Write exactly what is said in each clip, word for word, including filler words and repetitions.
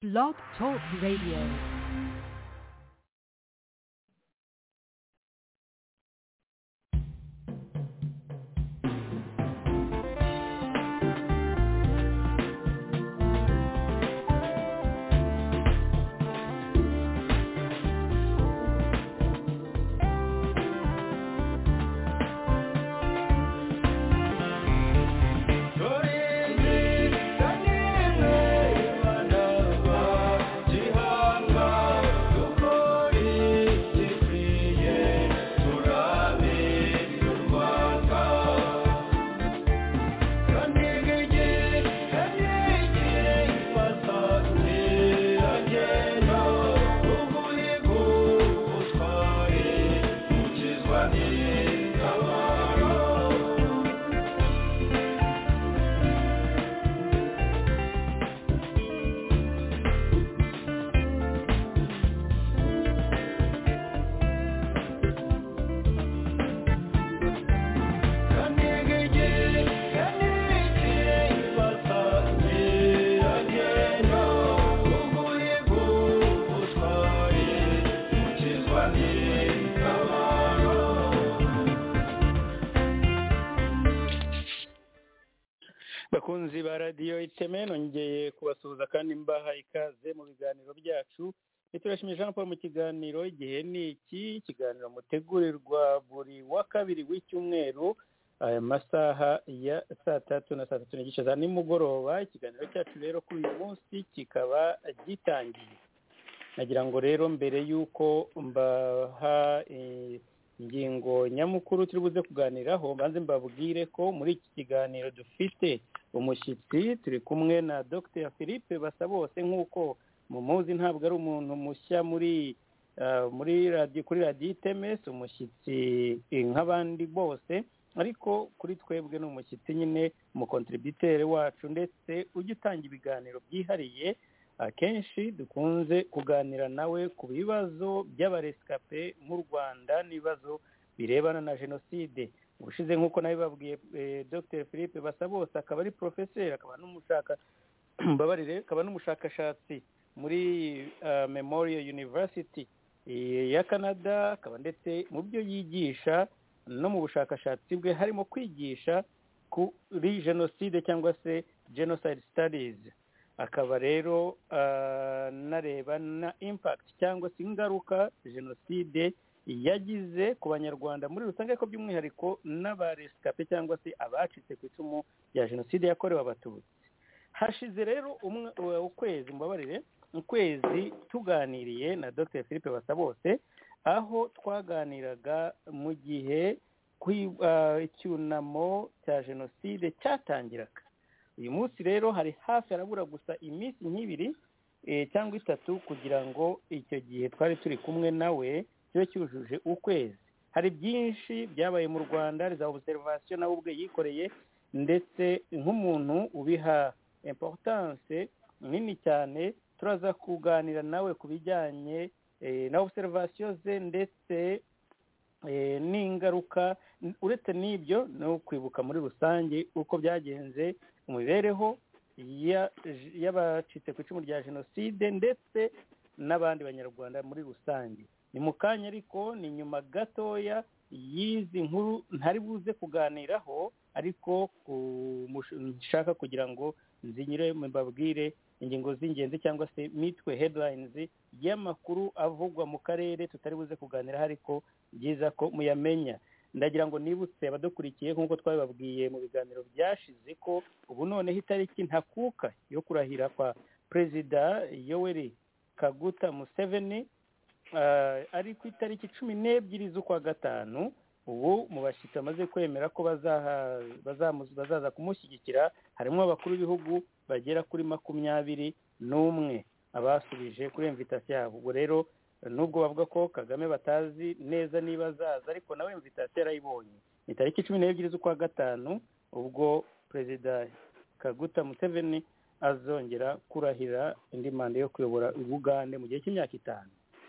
Blog Talk Radio. bakunzi ba radiyo iteme nongeye kubasuhuza kandi mbaha ikaze mu biganiro byacu. Turashimye Jean Paul mu kiganiro igihe ni iki kiganiro mutegurirwa buri wa kabiri w'icyumweru aya masaha ya saa tatu na saa tatu n'igice za nimugoroba. Ikiganiro cyacu rero kuri uyu munsi kikaba gitangiye. Nagira ngo rero mbere y'uko mbaha e, ingingo nyamukuru turi buze kuganiraho banze mbabwire ko muri iki kiganiro dufite umushyitsi. Turi kumwe na Docteur Philippe Basabose. Nk'uko mumuzi ntabwo ari umuntu mushya muri uh, muri radio kuri radio Iteme, umushyitsi nk'abandi bose, ariko kuri twebwe ni umushyitsi nyine mu contributeur wacu ndetse ugitanga ibiganiro byihariye. Akenshi dukunze kuganira nawe ku bibazo by'abarescape mu Rwanda n'ibibazo birebana na jenoside. Ubushize nk'uko nabibabwiye eh, Docteur Philippe Basabose akaba ari professeur, akaba n'umushaka mbabarire akaba n'umushakashatsi muri uh, Memorial University e, ya Canada, akaba ndetse mu byo yigisha no mu bushakashatsi bwe harimo kwigisha kuri jenoside cyangwa se genocide studies. Akaba rero uh, nareba na impact cyangwa se ingaruka jenoside yagize ku banyarwanda muri rusange, ko by'umwihariko n'abarescape cyangwa se abacitse ku icumu rya jenoside yakorewe abatutsi. Hashize rero ukwezi mbabarire ukwezi tuganiriye na Docteur Philippe Basabose, aho twaganiraga mu gihe icyunamo uh, cya jenoside cyatangiraga. Uyu munsi rero hari hafi arabura gusa iminsi nk'ibiri e, cyangwa itatu kugira ngo icyo gihe twari turi kumwe nawe kibe cyujuje ukwezi. Hari byinshi byabaye mu Rwanda, za observation nawe ubwe yikoreye, ndetse nk'umuntu ubiha importance nini cyane turaza kuganira nawe ku bijyanye e, na observation ze ndetse e, n'ingaruka. Uretse n'ibyo no kwibuka muri rusange uko byagenze mu mibereho y'abacitse ku icumu rya jenoside ndetse n'abandi banyarwanda muri rusange. Ni mu kanya ariko ni nyuma gatoya y'izi nkuru ntari buze kuganiraho, ariko nshaka kugira ngo nzinyire mbabwire ingingo z'ingenzi cyangwa se mitwe headlines y'amakuru avugwa mu karere tutari buze kuganiraho, ariko byiza ko muyamenya. Ndagira ngo nibutse abadukurikiye nk'uko twabibabwiye mu biganiro byashize ko ubu noneho itariki ntakuka yo kurahira kwa Perezida Yoweri Kaguta Museveni uh, ari ku itariki cumi n'ebyiri z'ukwa gatanu. Ubu mu bashyitsi bamaze kwemera ko bazaha bazaza kumushyigikira harimo abakuru b'ibihugu bagera kuri makumyabiri n'umwe abasubije kuri invitation yabo. Ubwo rero nubwo bavuga ko Kagame batazi neza niba azaza, ariko nawe invitation yarayibonye. Ni tariki cumi n'ebyiri z'ukwa gatanu ubwo Perezida Kaguta Museveni azongera kurahira indi manda yo kuyobora Uganda mu gihe cy'imyaka itanu.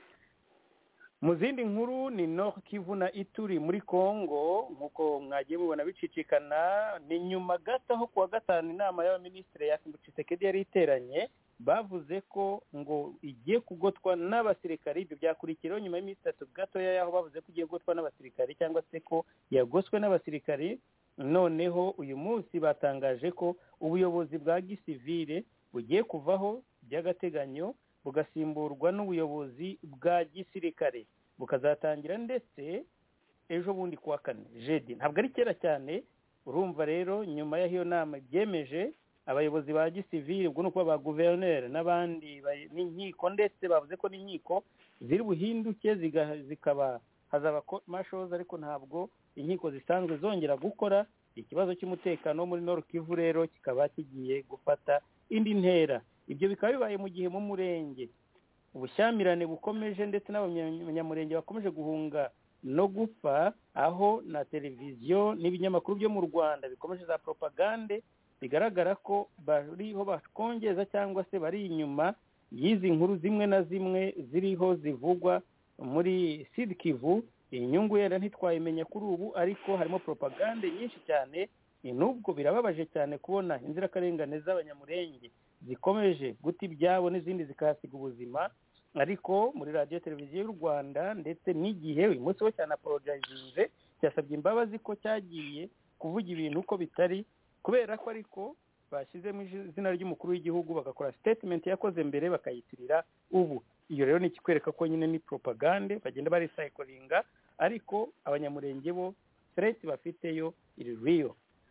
Mu zindi nkuru ni Nord Kivu na Ituri muri Kongo, nkuko mwagiye mubona bicicikana. Ni nyuma gato aho kuwa gatanu inama y'abaminisitiri ya Tshisekedi yari iteranye bavuze ko ngo igiye kugotwa n'abasirikari. Ibyo byakurikiraho nyuma y'iminsi itatu gatoya yaho bavuze ko igiye kugotwa n'abasirikari cyangwa se ko yagoswe n'abasirikari. Noneho uyu munsi batangaje ko ubuyobozi bwa gisivile bugiye kuvaho by'agateganyo bugasimburwa n'ubuyobozi bwa gisirikare, bukazatangira ndetse ejo bundi kuwa kane jedi. Ntabwo ari kera cyane. Urumva rero nyuma y'aho iyo nama byemeje abayobozi ba gisivile, ubwo nuko ba guverineri n'abandi n'inkiko, ndetse bavuze ko n'inkiko ziri buhinduke zikaba hazaba marshals, ariko ntabwo inkiko zisanzwe zongera gukora. Ikibazo cy'umutekano muri Nord Kivu rero kikaba kigiye gufata indi ntera. Ibyo bikaba bibaye mu gihe mu murenge ubushyamirane bukomeje ndetse n'abanyamurenge bakomeje guhunga no gupfa, aho na televiziyo n'ibinyamakuru byo mu Rwanda bikomeje za propagande bigaragara ko bariho bakongeza cyangwa se bari inyuma y'izi nkuru zimwe na zimwe ziriho zivugwa muri Sud Kivu. Inyungu yera ntitwayimenya kuri ubu, ariko harimo propagande nyinshi cyane. Nubwo birababaje cyane kubona inzirakarengane z'abanyamurenge zikomeje guta ibyabo n'izindi zikahasiga ubuzima, ariko muri radio televiziyo y'u Rwanda ndetse n'igihe uyu munsi wo cyane apologize cyasabye imbabazi ko cyagiye kuvuga ibintu uko bitari, kubera ko ariko bashyizemo izina ry'umukuru w'igihugu bagakora statement yakoze mbere bakayitirira ubu. Iyo rero ni ikikwereka ko nyine ni propagande bagenda bari cyclinga, ariko abanyamurenge bo threat bafiteyo iri real.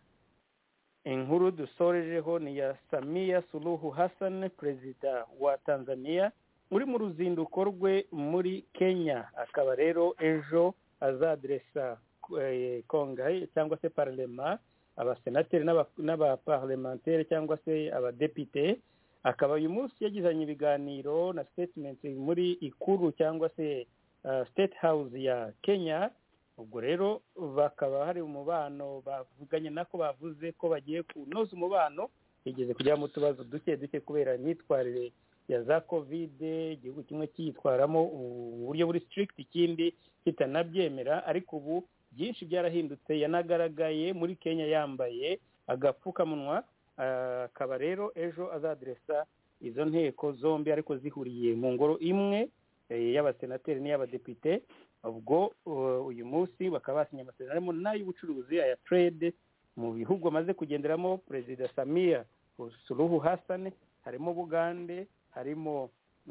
Inkuru dusorejeho ni ya Samia Suluhu Hassan, perezida wa Tanzania, uri mu ruzinduko rwe muri Kenya. Akaba rero ejo azadresa Congrès cyangwa se Parlement, abasenateri n'abaparlementaire cyangwa se abadepite. Akaba uyu munsi yagizanye ibiganiro na statement muri ikuru cyangwa se uh, State House ya Kenya. Ubwo rero bakaba hari umubano bavuganye nako bavuze ko bagiye kunoza umubano. Igeze kujya mu tubazo duke duke kubera imyitwarire ya za covid, igihugu kimwe cyitwaramo uburyo buri strict, ikindi kitanabyemera, ariko ubu byinshi byarahindutse. Yanagaragaye muri Kenya yambaye agapfukamunwa. Akaba rero ejo azadresa izo nteko zombi ariko zihuriye mu ngoro imwe y'abasenateri n'iy'abadepite. Ubwo uyu munsi bakaba basinye amasezerano n'ay'ubucuruzi, aya trade mu bihugu amaze kugenderamo Perezida Samia Suluhu Hassan. Harimo Bugande, harimo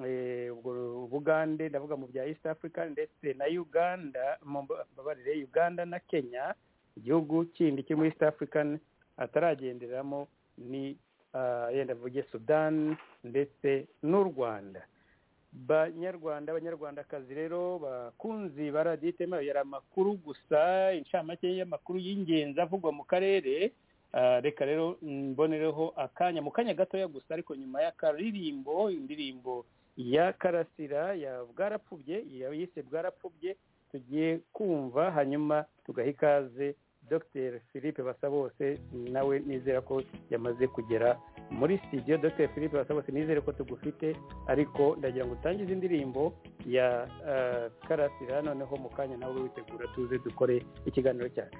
ubwo Bugande ndavuga mu bya East Africa, ndetse na Uganda, babarire Uganda na Kenya. Igihugu kindi cyo muri East African ataragenderamo ni uh, yenda vuge Sudan ndetse n'u Rwanda. Banyarwanda abanyarwandakazi rero bakunzi baraditema yari amakuru gusa, inshamake y'amakuru y'ingenzi avugwa mu karere. Uh, reka rero mbonereho akanya mu kanya gatoya gusa, ariko nyuma y'akaririmbo, indirimbo ya Karasira ya Bwarapfubye, yise Bwarapfubye, tugiye kumva, hanyuma tugaha ikaze Doctor Philippe Basabose. Nawe nizera ko yamaze kugera muri studio. Doctor Philippe Basabose, nizere ko tugufite, ariko ndagira ngo utangize indirimbo ya uh, Karasira, noneho mu kanya nawe witegura tuze dukore ikiganiro cyacu.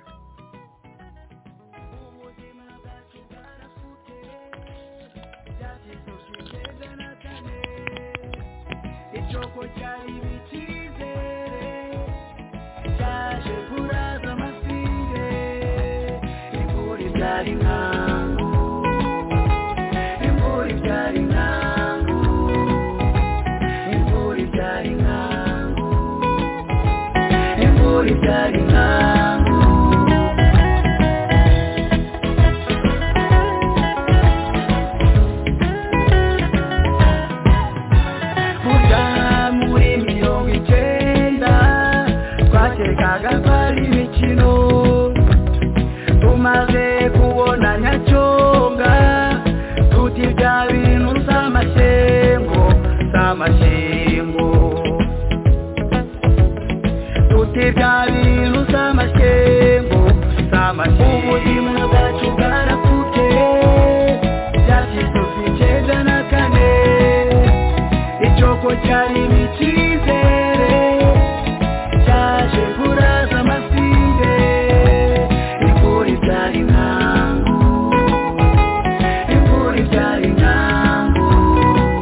Imvura ibyara inkangu,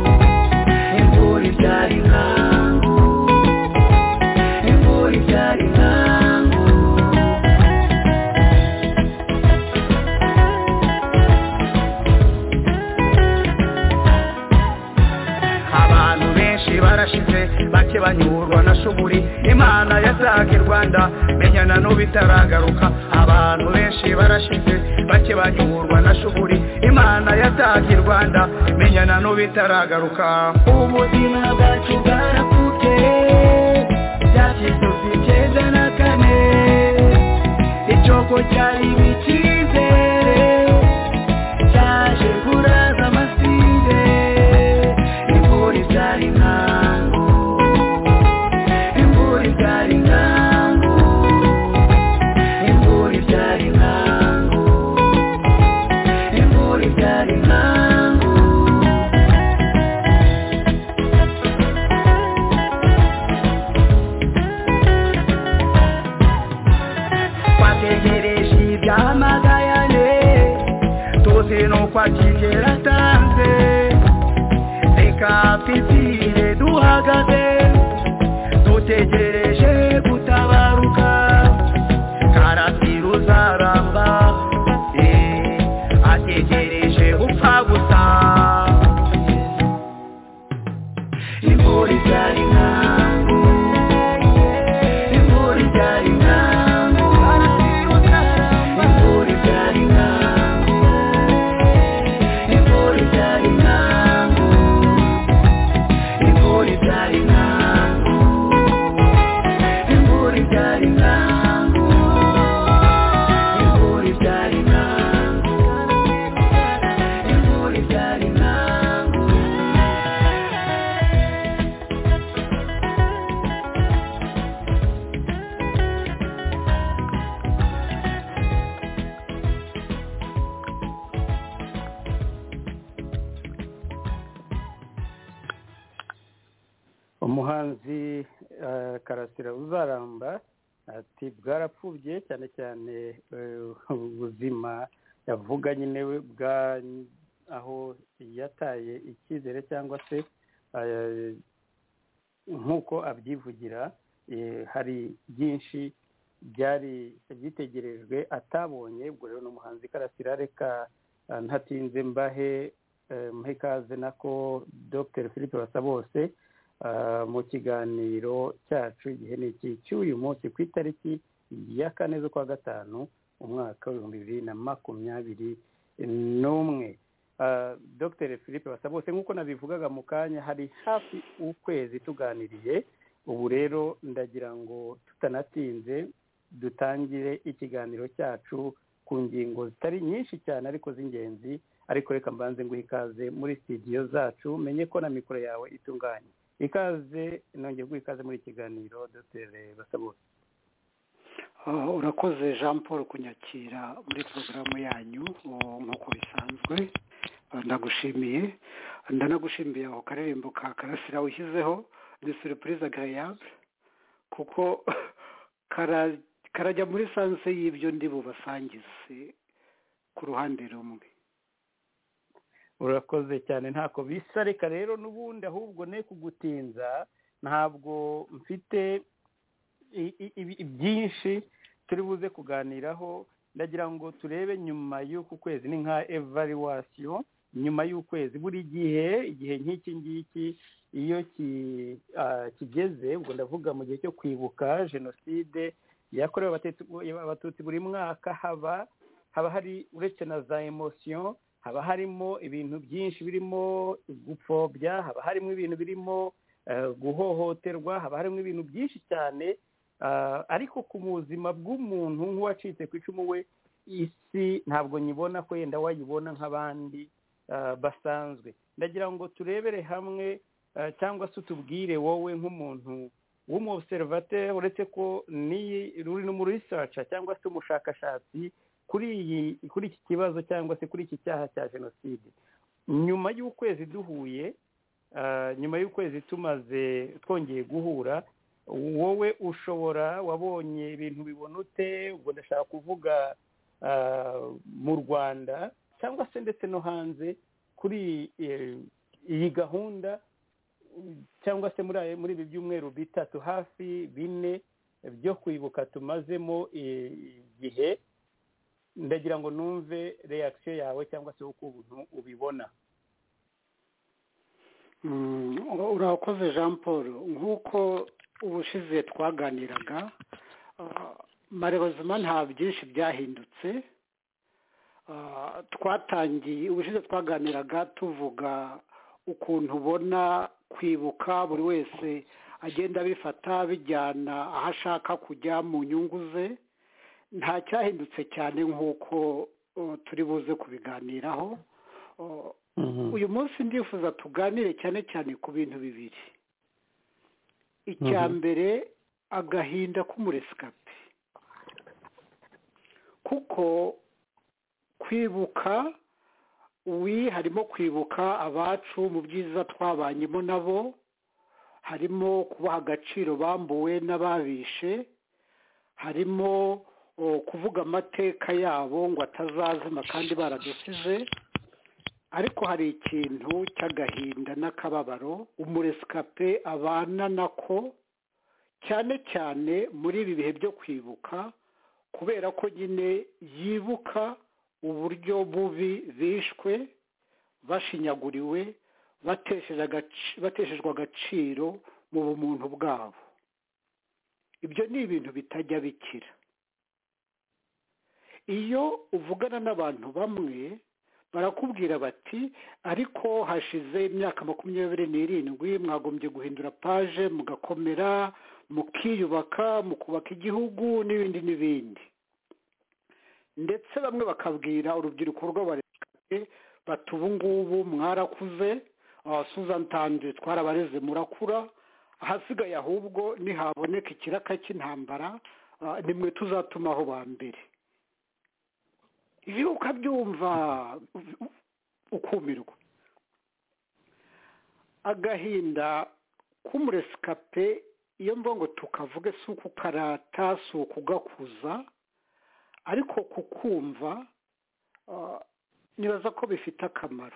benshi barashize bake banyurwa na shuburi imana yasaga i Rwanda menyana n'ubitaragaruka abantu benshi barashize bake banyurwa na shuburi imana yasaga i Rwanda menyana n'ubitaragaruka ubuzima bwacu bwarapfuke byakituzi cyenda na kane icyoko cyari bikizere cyaje kuraza amasinde imvura ibyara inkangu imvura ibyara inkangu imvura ibyara inkangu imvura ibyara inkangu twategereje ibyamagayane tuzi nuko akigera atanze reka twitire duhagaze dutegereje gutabaruka karasira uzaramba ategereje gupfa gusa imvura ibyara inkangu imvura ibyara inkangu imvura ibyara inkangu imvura ibyara inkangu imvura ibyara inkangu imvura ibyara inkangu imvura ibyara inkangu imvura ibyara inkangu umuhanzi eh, Karasira uzaramba ati bwarapfubye cyane cyane eh, ubuzima yavuga nyine we bwa aho yataye icyizere cyangwa se eh, nk'uko abyivugira eh, hari byinshi byari byitegerejwe atabonye. Ubwo rero n'umuhanzi Karasira reka eh, ntatinze mbahe eh, muhe ikaze nako Dr Philippe Basabose Uh, mu kiganiro cyacu igihe ni iki cy'uyu munsi ku itariki ya kane z'ukwa gatanu umwaka w'ibihumbi bibiri na makumyabiri n'umwe. uh, Dr Philippe Basabose nk'uko nabivugaga mu kanya hari hafi ukwezi tuganiriye, ubu rero ndagira ngo tutanatinze dutangire ikiganiro cyacu ku ngingo zitari nyinshi cyane ariko z'ingenzi, ariko reka mbanze nguhe ikaze muri studio zacu menye ko na mikoro yawe itunganye. Ikaze nongeye guha ikaze muri kiganiro Dr Basabose. Uh, urakoze Jean Paul kunyakira muri porogaramu yanyu nk'uko bisanzwe. Uh, ndagushimiye ndanagushimiye aho karirimbo ka Karasira wishyizeho ni surprise agréable kuko kara, karajya muri sanse y'ibyo ndi bubasangize ku ruhande rumwe. Urakoze cyane ntako bisa. Reka rero n'ubundi ahubwo ne kugutinza, ntabwo mfite byinshi turi buze kuganiraho. Ndagira ngo turebe nyuma y'uku kwezi ni nka evaluation nyuma y'ukwezi. Buri gihe igihe nk'iki ngiki iyo kigeze, ubwo ndavuga mu gihe cyo kwibuka jenoside yakorewe abatutsi buri mwaka, haba haba hari uretse na za emotion haba harimo ibintu byinshi birimo gupfobya, haba harimo ibintu birimo uh, guhohoterwa, haba harimo ibintu byinshi cyane uh, ariko ku buzima bw'umuntu nk'uwacitse ku icumu we isi ntabwo nyibona ko yenda wayibona nk'abandi uh, basanzwe. Ndagira ngo turebere hamwe uh, cyangwa se utubwire wowe nk'umuntu w'umuobservateur, uretse ko ni ruri no mu researcher cyangwa se umushakashatsi kuri iyi kuri iki kibazo cyangwa se kuri iki cyaha cya jenoside, nyuma y'ukwezi duhuye, uh, nyuma y'ukwezi tumaze twongeye guhura, wowe ushobora wabonye ibintu bibona ute? Ubwo ndashaka kuvuga uh, mu Rwanda cyangwa se ndetse no hanze kuri uh, iyi gahunda cyangwa se muri muri ibi byumweru bitatu hafi bine byo kwibuka tumazemo igihe. Ndagira ngo numve reaction yawe cyangwa se uko ubuntu ubibona. Mm, urakoze Jean Paul nk'uko ubushize twaganiraga marezima nta byinshi byahindutse twatangiye ubushize twaganiraga tuvuga ukuntu ubona kwibuka buri wese agenda abifata bijyana aho ashaka kujya mu nyungu ze nta cyahindutse cyane nk'uko turi buze kubiganiraho uyu munsi ndifuza tuganire cyane cyane ku bintu bibiri icya mbere agahinda k'umuresikapi kuko kwibuka wi harimo kwibuka abacu mu byiza twabanyemo nabo harimo kubaha agaciro bambuwe n'ababishe harimo kuvuga amateka yabo ngo atazazima kandi baradusize ariko hari ikintu cy'agahinda n'akababaro umuresikape abana nako cyane cyane muri ibi bihe byo kwibuka kubera ko nyine yibuka uburyo bubi bishwe bashinyaguriwe bateshejwe agaciro mu bumuntu bwabo ibyo ni ibintu bitajya bikira iyo uvugana n'abantu bamwe barakubwira bati ariko hashize imyaka makumyabiri n'irindwi mwagombye guhindura paje mugakomera mukiyubaka mukubaka igihugu n'ibindi n'ibindi ndetse bamwe bakabwira urubyiruko rw'abaresikape bati ubu ngubu mwarakuze Susan Tande twarabareze murakura ahasigaye ahubwo nihaboneka ikiraka cy'intambara nimwe tuzatumaho ba mbere iyo ukabyumva ukumirwa agahinda k'umuresikape iyo mbongo tukavuge si ukukarata si ukugakuza ariko kukumva nibaza ko bifite akamaro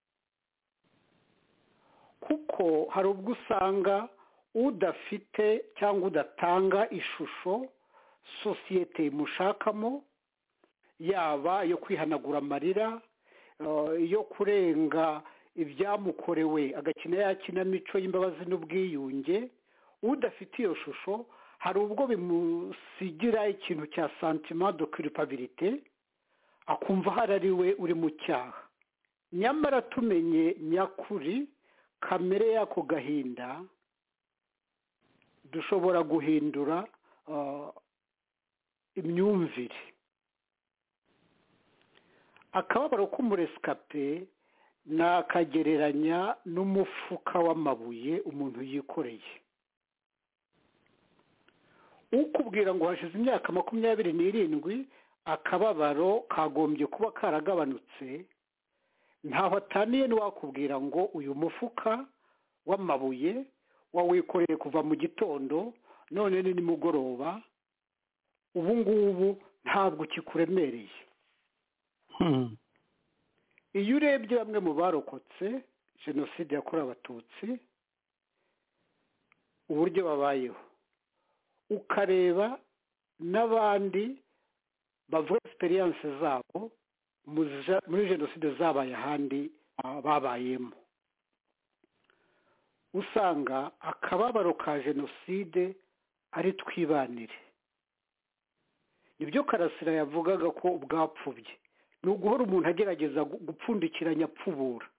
kuko hari ubwo usanga udafite cyangwa udatanga ishusho sosiyete imushakamo yaba yo kwihanagura amarira yo kurenga ibyamukorewe agakina ya kinamico y'imbabazi n'ubwiyunge udafite iyo shusho hari ubwo bimusigira ikintu cya sentiment de culpabilité akumva hari ari we uri mu cyaha nyamara tumenye nyakuri kamere y'ako gahinda dushobora guhindura imyumvire akababaro k'umuresikape nakagereranya n'umufuka w'amabuye umuntu yikoreye ukubwira ngo hashize imyaka makumyabiri n'irindwi akababaro kagombye kuba karagabanutse ntaho ataniye n'uwakubwira ngo uyu mufuka w'amabuye wawikoreye kuva mu gitondo none ni nimugoroba ubu ngubu ntabwo kikuremereye iyo urebye bamwe mu barokotse jenoside yakorewe abatutsi uburyo babayeho ukareba n'abandi bavuga experience zabo muri jenoside zabaye ahandi babayemo usanga akababaro ka jenoside ari twibanire nibyo Karasira yavugaga ko ubwapfubye ni uguhora umuntu agerageza gupfundikiranya apfubura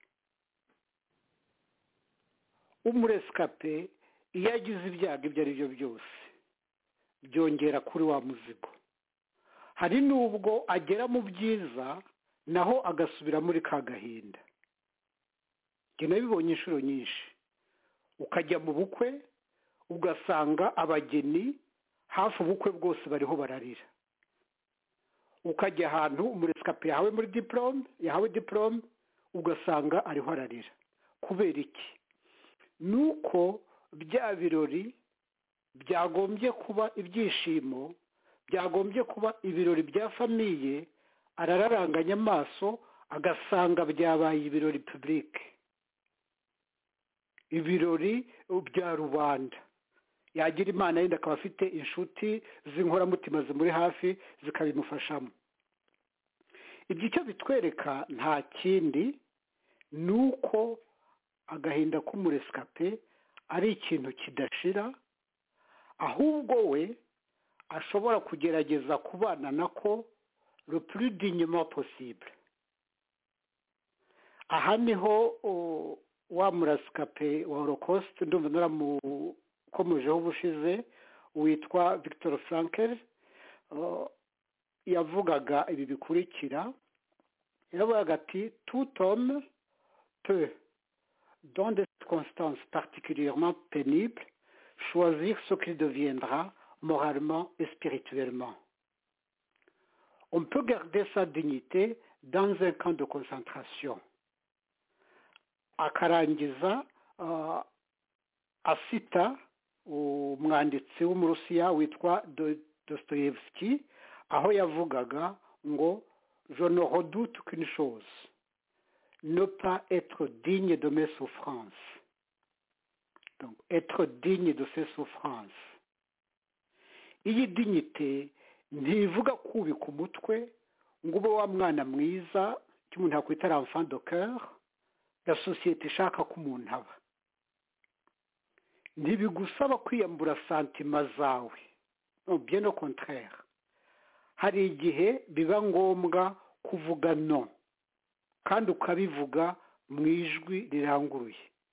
umuresikape iyo agize ibyago ibyo ari byo byose byongera kuri wa muzigo hari n'ubwo agera mu byiza naho agasubira muri ka gahinda njye nabibonye inshuro nyinshi ukajya mu bukwe ugasanga abageni hafi ubukwe bwose bariho bararira ukajya ahantu umuresikape yahawe muri diporome yahawe diporome ugasanga ariho ararira kubera iki nuko bya birori byagombye kuba ibyishimo byagombye kuba ibirori bya famiye arararanganya amaso agasanga byabaye ibirori publike ibirori bya rubanda yagira imana yenda akaba afite inshuti z'inkoramutima zimuri hafi zikabimufashamo ibyo icyo bitwereka nta kindi ni uko agahinda k'umuresikape ari ikintu kidashira, ahubwo we ashobora kugerageza kubana nako le plus dignement possible. Aha niho wa murasikape wa Holocaust ndumva naramukomejeho ubushize witwa Viktor Frankl yavugaga ibi bikurikira. Yaravugaga ati tout homme peut, dans des circonstances particulièrement pénibles, choisir ce qu'il deviendra moralement et spirituellement. On peut garder sa dignité dans un camp de concentration. Akarangiza uh, asita umwanditsi w'umurusiya witwa Dostoevsky aho yavugaga ngo je ne redoute qu'une chose, ne pas être digne de mes souffrances. Donc, être digne de ses souffrances. Iyi dignité ntivuga kubika umutwe ngo ube wa mwana mwiza cy'umuntu yakwita l'enfant de cœur la société ishaka ko umuntu aba. Ntibigusaba kwiyambura santima zawe, no, bien au contraire. Hari igihe biba ngombwa kuvuga no kandi ukabivuga mu ijwi riranguruye.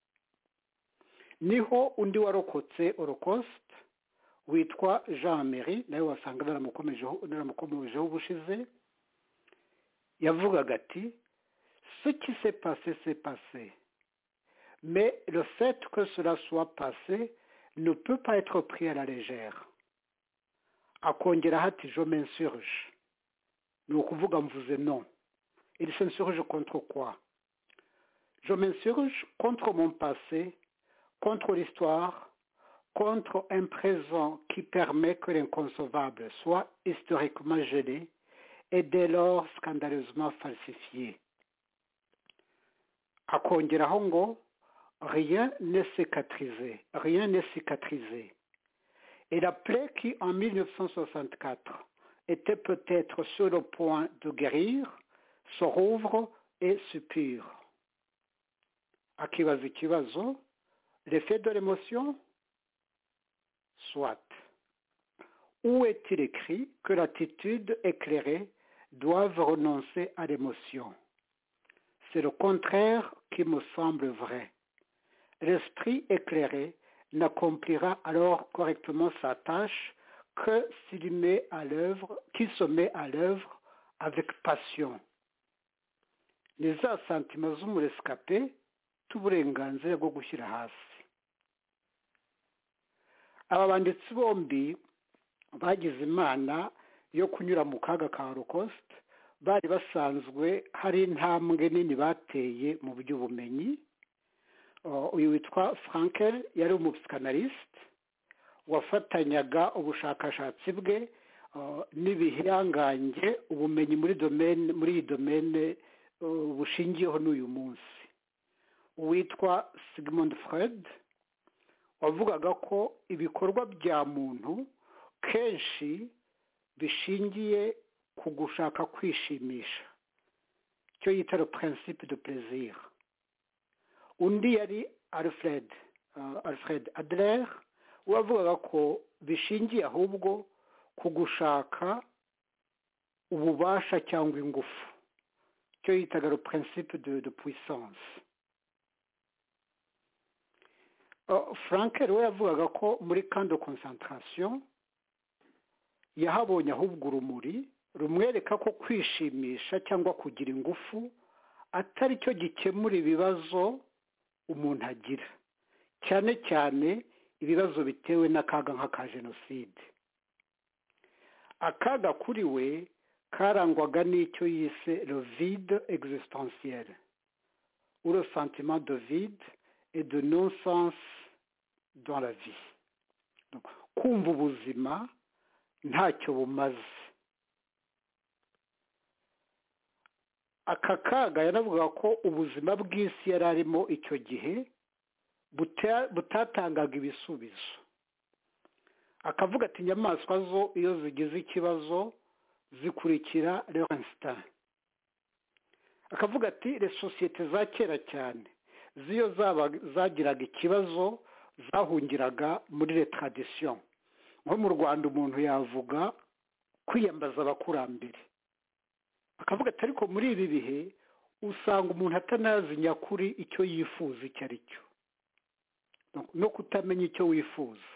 Niho undi warokotse Holocaust witwa Jean Marie, nawe wasanga naramukomejeho ubushize, yavugaga ati ce qui s'est passé s'est passé, mais le fait que cela soit passé ne peut pas être pris à la légère. Akongera hati je m'insurge, ni ukuvuga mvuze non. Il s'insurge contre quoi? Je m'insurge contre mon passé, contre l'histoire, contre un présent qui permet que l'inconcevable soit historiquement gelé et dès lors scandaleusement falsifié. Akongeraho ngo rien n'est cicatrisé, rien n'est cicatrisé. Et la plaie qui, en mille neuf cent soixante-quatre, était peut-être sur le point de guérir, se rouvre et suppure. Akibaza ikibazo, l'effet de l'émotion? Soit. Où est-il écrit que l'attitude éclairée doive renoncer à l'émotion? C'est le contraire qui me semble vrai. L'esprit éclairé n'accomplira alors correctement sa tâche que s'il met à l'œuvre, qu'il se met à l'œuvre avec passion. Ni za santima z'umuresikape t'uburenganzira bwo gushyira hasi. Aba banditsi bombi bagize imana yo kunyura mu kaga ka Holocaust, bari basanzwe hari intambwe nini bateye mu by'ubumenyi. Uyu witwa Frankl yari umupsychanalyste wafatanyaga ubushakashatsi bwe n'ibihangange ubumenyi muri domaine muri iyi domaine bushingiyeho n'uyu munsi. Uwitwa Sigmund Freud wavugaga ko ibikorwa bya muntu kenshi bishingiye ku gushaka kwishimisha, cyo yita le principe de plaisir. Undi yari Alfred uh, Alfred Adler wavugaga ko bishingiye ahubwo ku gushaka ububasha cyangwa ingufu, cyo yitaga le principe de, de puissance. uh, Frankl we yavugaga ko muri camp de concentration yahabonye ahubwo urumuri rumwereka ko kwishimisha cyangwa kugira ingufu atari cyo gikemura ibibazo umuntu agira, cyane cyane ibibazo bitewe n'akaga nk'aka jenoside. Akaga kuri we karangwaga n'icyo yise le vide existentiel, ou le sentiment de vide et de non-sens dans la vie. Donc, kumva ubuzima ntacyo bumaze. Aka kaga yanavuga ko ubuzima bw'isi yari arimo icyo gihe butatangaga ibisubizo. Akavuga ati inyamaswa zo iyo zigize ikibazo zikurikira leur instinct. Akavuga ati les sociétés za kera cyane ziyo zagiraga ikibazo zahungiraga muri le tradition. Nko mu Rwanda umuntu yavuga kwiyambaza abakurambere, akavuga ati ariko muri ibi bihe usanga umuntu atanazi nyakuri icyo yifuza icyo ari cyo, no kutamenya icyo wifuza.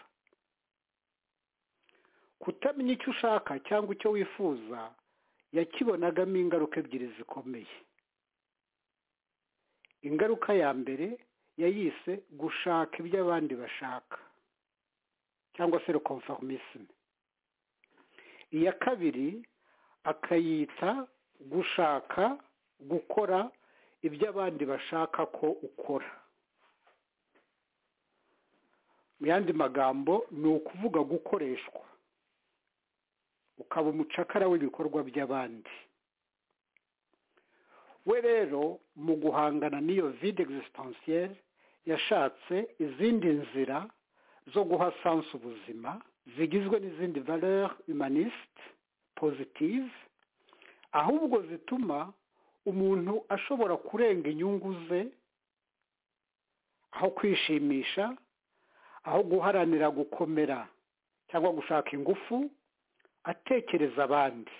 Kutamenya icyo ushaka cyangwa icyo wifuza yakibonagamo ingaruka ebyiri zikomeye. Ingaruka ya mbere yayise gushaka ibyo abandi bashaka cyangwa se le conformisme. Iya kabiri akayita gushaka gukora ibyo abandi bashaka ko ukora. Mu yandi magambo ni ukuvuga gukoreshwa, ukaba umucakara w'ibikorwa by'abandi. We rero mu guhangana n'iyo vide existentielle yashatse izindi nzira zo guha sansi ubuzima zigizwe n'izindi valeurs humanistes positive, ahubwo zituma umuntu ashobora kurenga inyungu ze, aho kwishimisha, aho guharanira gukomera cyangwa gushaka ingufu, atekereza abandi.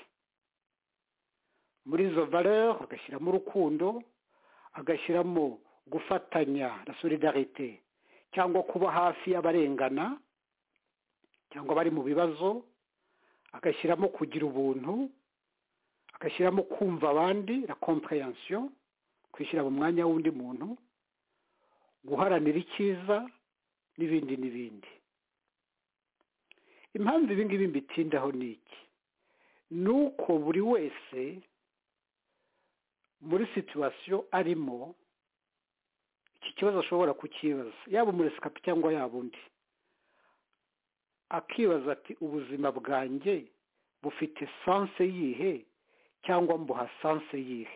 Muri izo valeurs agashyiramo urukundo, agashyiramo gufatanya la solidarité cyangwa kuba hafi y'abarengana cyangwa bari mu bibazo, agashyiramo kugira ubuntu, agashyiramo kumva abandi la compréhension, kwishyira mu mwanya w'undi muntu, guharanira icyiza n'ibindi n'ibindi. Impamvu ibi ngibi mbitindaho ni iki? Nuko buri wese muri situation arimo iki kibazo ashobora kukibaza, yaba umuresikapi cyangwa yaba undi, akibaza ati ubuzima bwanjye bufite sanse yihe cyangwa mbuha sanse yihe?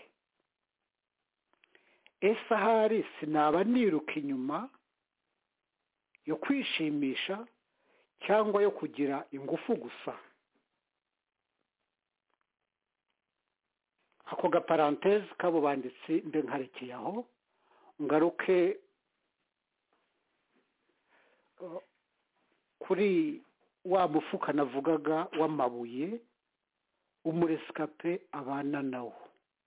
Ese ahari sinaba niruka inyuma yo kwishimisha cyangwa yo kugira ingufu gusa? Ako gaparanteze kabo banditsi mbe nkarekeye aho, ngaruke kuri wa mufuka navugaga w'amabuye umuresikape abana nawo.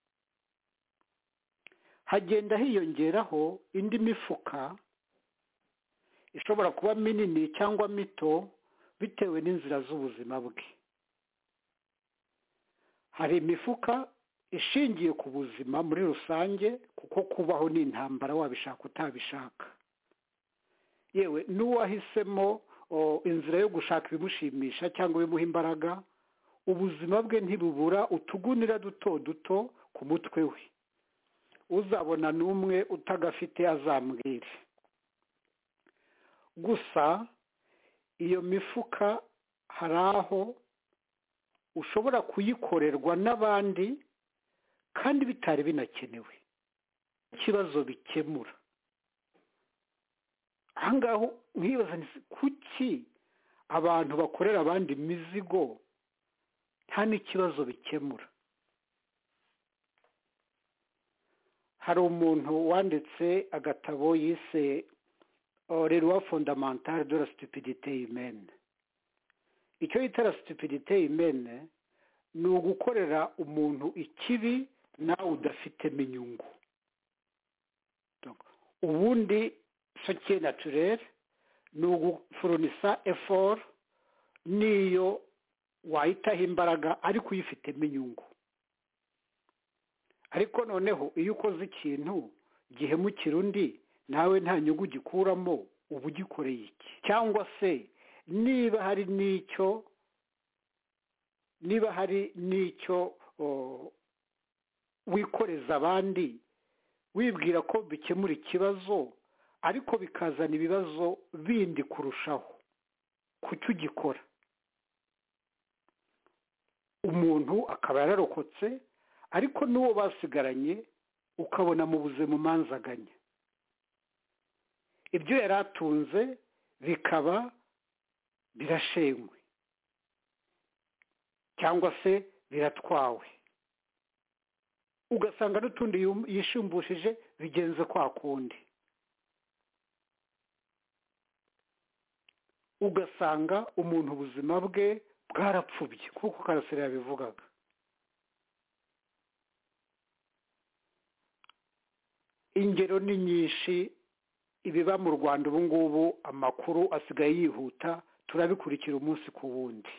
Hagenda hiyongeraho indi mifuka ishobora kuba minini cyangwa mito bitewe n'inzira z'ubuzima bwe. Hari imifuka ishingiye ku buzima muri rusange, kuko kubaho ni intambara wabishaka utabishaka. Yewe n'uwahisemo inzira yo gushaka ibimushimisha cyangwa ibimuha imbaraga, ubuzima bwe ntibubura utugunira duto duto ku mutwe we. Uzabona n'umwe utagafite azambwire. Gusa iyo mifuka hari aho ushobora kuyikorerwa n'abandi kandi bitari binakenewe, ikibazo bikemura. Ahangaho nkibaza nti kuki abantu bakorera abandi imizigo nta n'ikibazo bikemura? Hari umuntu wanditse agatabo yise les lois fondamentales de la stupidité humaine. Icyo yita la stupidité humaine ni ugukorera umuntu ikibi nawe udafitemo inyungu. Ubundi soke naturel ni ugufurunisa effort niyo wahitaho imbaraga ariko uyifitemo inyungu. Ariko noneho iyo ukoze ikintu gihemukira undi nawe nta nyungu gikuramo, uba ugikoreye iki? Cyangwa se niba hari n'icyo niba hari n'icyo wikoreza abandi wibwira ko bikemura ikibazo ariko bikazana ibibazo bindi kurushaho, kuki ugikora? Umuntu akaba yararokotse ariko n'uwo basigaranye ukabona mubuze mu manzaganya. Ibyo yari atunze bikaba birashenywe cyangwa se biratwawe, ugasanga n'utundi yishimbushije bigenze kwa kundi. ugasanga umuntu ubuzima bwe bwarapfubye kuko Karasira yabivugaga. Ingero ni nyinshi, ibiba mu Rwanda ubu ngubu amakuru asigaye yihuta, turabikurikira umunsi ku wundi.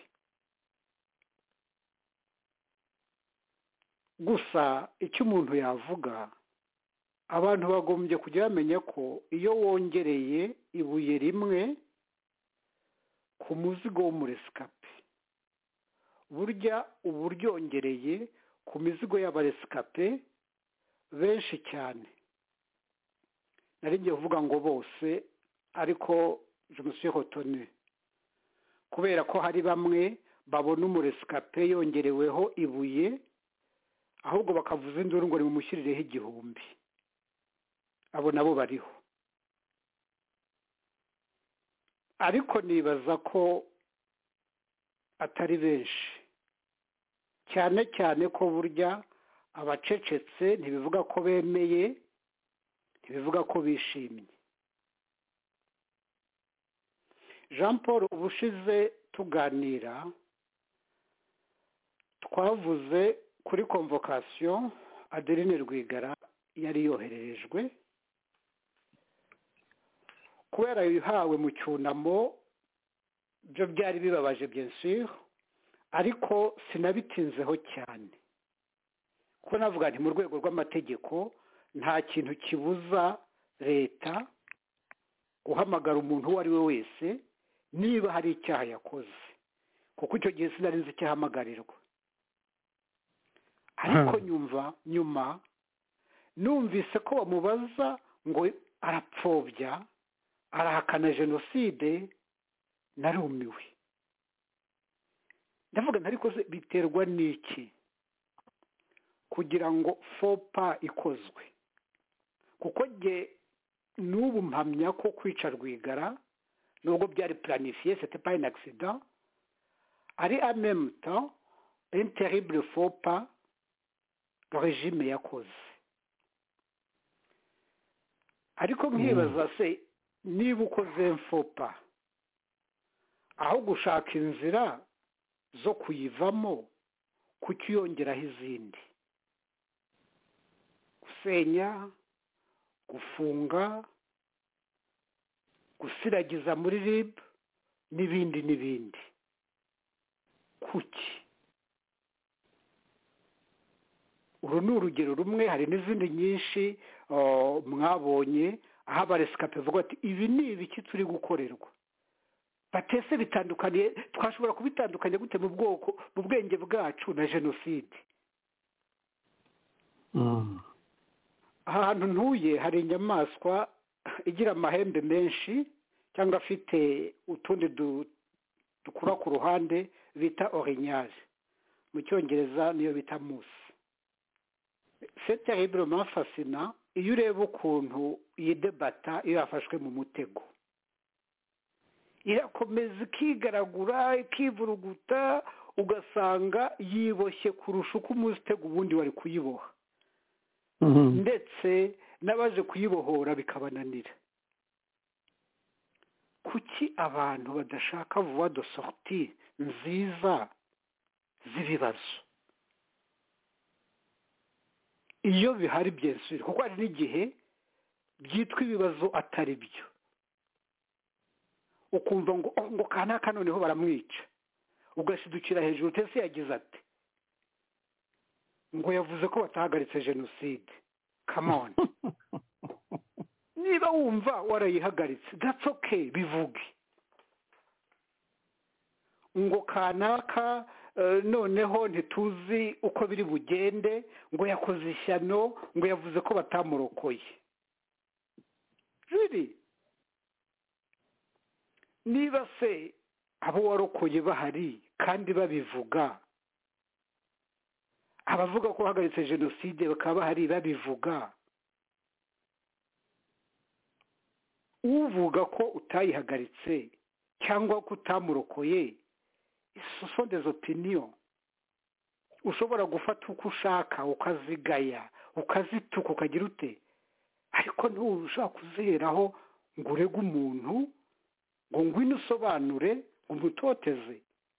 Gusa icyo umuntu yavuga, abantu bagombye kujya bamenya ko iyo wongereye ibuye rimwe ku muzigo w'umuresikape, burya uba uryongereye ku mizigo y'abaresikape benshi cyane. Nari ngiye kuvuga ngo bose, ariko je me suis retenu, kubera ko hari bamwe babona umuresikape yongereweho ibuye ahubwo bakavuza induru ngo nimumushyirireho igihumbi. Abo nabo bariho, ariko nibaza ko atari benshi, cyane cyane ko burya abacecetse ntibivuga ko bemeye, ntibivuga ko bishimye. Jean Paul, ubushize tuganira twavuze kuri convocation Adeline Rwigara yari yohererejwe, kubera yihawe mu cyunamo. Byo byari bibabaje bien sûr, ariko sinabitinzeho cyane kuko navuga nti mu rwego rw'amategeko nta kintu kibuza leta guhamagara umuntu uwo ari we wese niba hari icyaha yakoze, kuko icyo gihe sinari nzi icyahamagarirwa. Ariko nyumva nyuma numvise ko bamubaza ngo arapfobya, arahakana jenoside, narumiwe. Ndavuga ariko biterwa n'iki kugira ngo fopa ikozwe? Kuko nge n'ubu mpamya ko kwica Rwigara nubwo byari planifié, c'était pas un accident, ari en même temps un terrible faux pas regime yakoze. Ariko nkibaza se niba ukoze faux pas, aho gushaka inzira zo kuyivamo, kukiyongeraho izindi, gusenya, gufunga, gusiragiza muri R I B n'ibindi n'ibindi. Kuki? Uru ni urugero rumwe, hari n'izindi nyinshi mwabonye aho abaresikape bavuga ati ibi ni ibiki turi gukorerwa. Batese bitandukanye, twashobora kubitandukanya gute mu bwoko mu bwenge bwacu na jenoside? Ahantu ntuye hari inyamaswa igira amahembe menshi cyangwa afite utundi dukura ku ruhande bita orignal, mu cyongereza niyo bita moose. C'est terriblement fascinant iyo ureba ukuntu yidebata iyo yafashwe mu mutego. Irakomeza ikigaragura, ikivuruguta, ugasanga yiboshye kurusha uko umutego ubundi wari kuyiboha. Ndetse n'abaje kuyibohora bikabananira. Kuki abantu badashaka voie de sortie nziza z'ibibazo? Iyo bihari bien sûr, kuko hari n'igihe byitwa ibibazo atari byo. Ukumva ngo ngo kanaka noneho baramwica, ugashidukira hejuru. Tese yagize ati ngo yavuze ko batahagaritse jenoside. Come on. Niba wumva warayihagaritse, that's okay, bivuge. Ngo kanaka uh, noneho ntituzi uko biri bugende, ngo yakoze ishyano, ngo yavuze ko batamurokoye. Really? Niba se abo warokoye bahari kandi babivuga, abavuga ko bahagaritse jenoside bakaba bahari babivuga, uvuga ko utayihagaritse cyangwa ko utamurokoye, ce sont des opinions. Ushobora gufata uko ushaka, ukazigaya, ukazituka, ukagira ute, ariko ntushaka kuzeraho ngo urege umuntu ngo ngwino usobanure ngo umutoteze.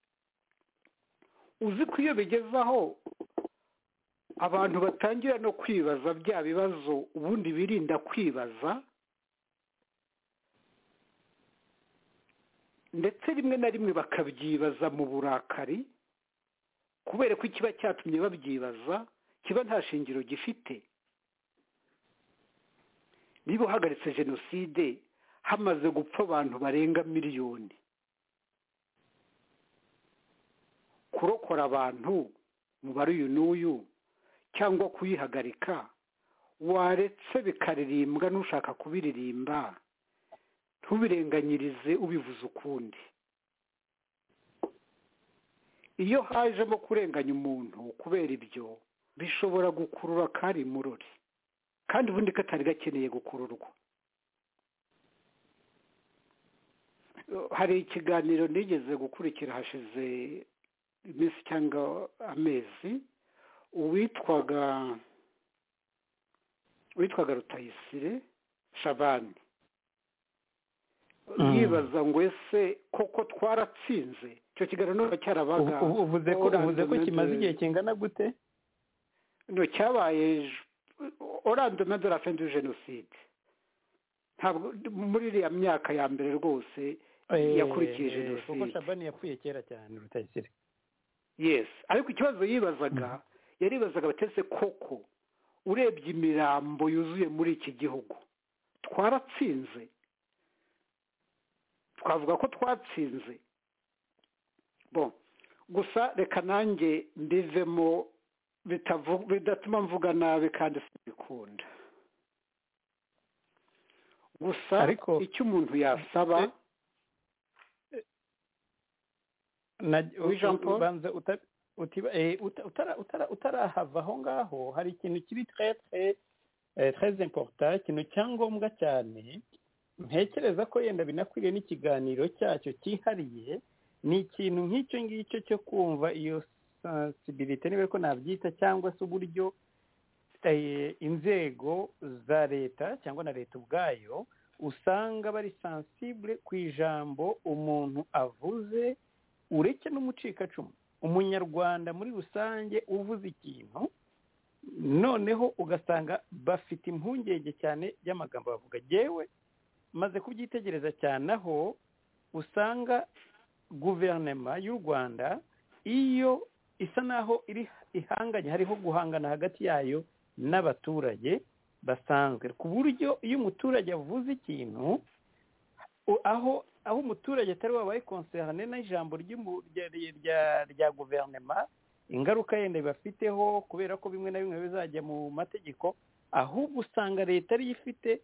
Uzi ko iyo bigeze aho abantu batangira no kwibaza bya bibazo ubundi birinda kwibaza, ndetse rimwe na rimwe bakabyibaza mu burakari, kubera ko ikiba cyatumye babyibaza kiba nta shingiro gifite. Niba uhagaritse jenoside hamaze gupfa abantu barenga miliyoni, kurokora abantu umubare uyu n'uyu cyangwa kuyihagarika, waretse bikaririmbwa n'ushaka kubiririmba, ntubirenganyirize ubivuze ukundi. Iyo hajemo kurenganya umuntu kubera ibyo, bishobora gukurura kari murori, kandi ubundi katari gakeneye gukururwa. Hari ikiganiro nigeze gukurikira hashize iminsi cyangwa amezi, uwitwaga witwaga Rutayisire Shabani yibaza ngo ese koko twaratsinze. Icyo kiganiro cyarabaga, uvuze ko uvuze ko kimaze igihe kingana gute? No, cyabaye orando de la fin du génocide, ntabwo muri iriya myaka ya mbere rwose yakurikiye jenoside, kuko Shabani yapfuye kera cyane Rutayisire. Yes, ariko ikibazo yibazaga, yaribazaga batese koko urebye imirambo yuzuye muri iki gihugu twaratsinze, twavuga ko twatsinze. Bon, gusa reka nanjye mbivemo bidatuma mvuga nabi kandi simbikunda. Gusa icyo umuntu yasaba banza utarahava aho ngaho, hari ikintu kiri très très important, ikintu cyangombwa cyane ntekereza ko yenda binakwiriye n'ikiganiro cyacyo cyihariye, ni ikintu nk'icyo ngicyo cyo kumva iyo sensibilité niba ko nabyita, cyangwa se uburyo inzego za leta cyangwa na leta ubwayo usanga bari sensible ku ijambo umuntu avuze, ureke n'umucikacumu. Umunyarwanda muri rusange uvuze ikintu noneho ugasanga bafite impungenge cyane y'amagambo bavuga. Jewe maze kubyitegereza cyane aho usanga guverinoma y'u Rwanda iyo isa naho iri ihanganye, hariho guhangana hagati yayo n'abaturage basanzwe, ku buryo iyo umuturage avuze ikintu aho aho umuturage atari wabaye concerne n'ijambo rya rya guverinoma, ingaruka yenda bibafiteho kubera ko bimwe na bimwe bizajya mu mategeko, ahubwo usanga leta ari ifite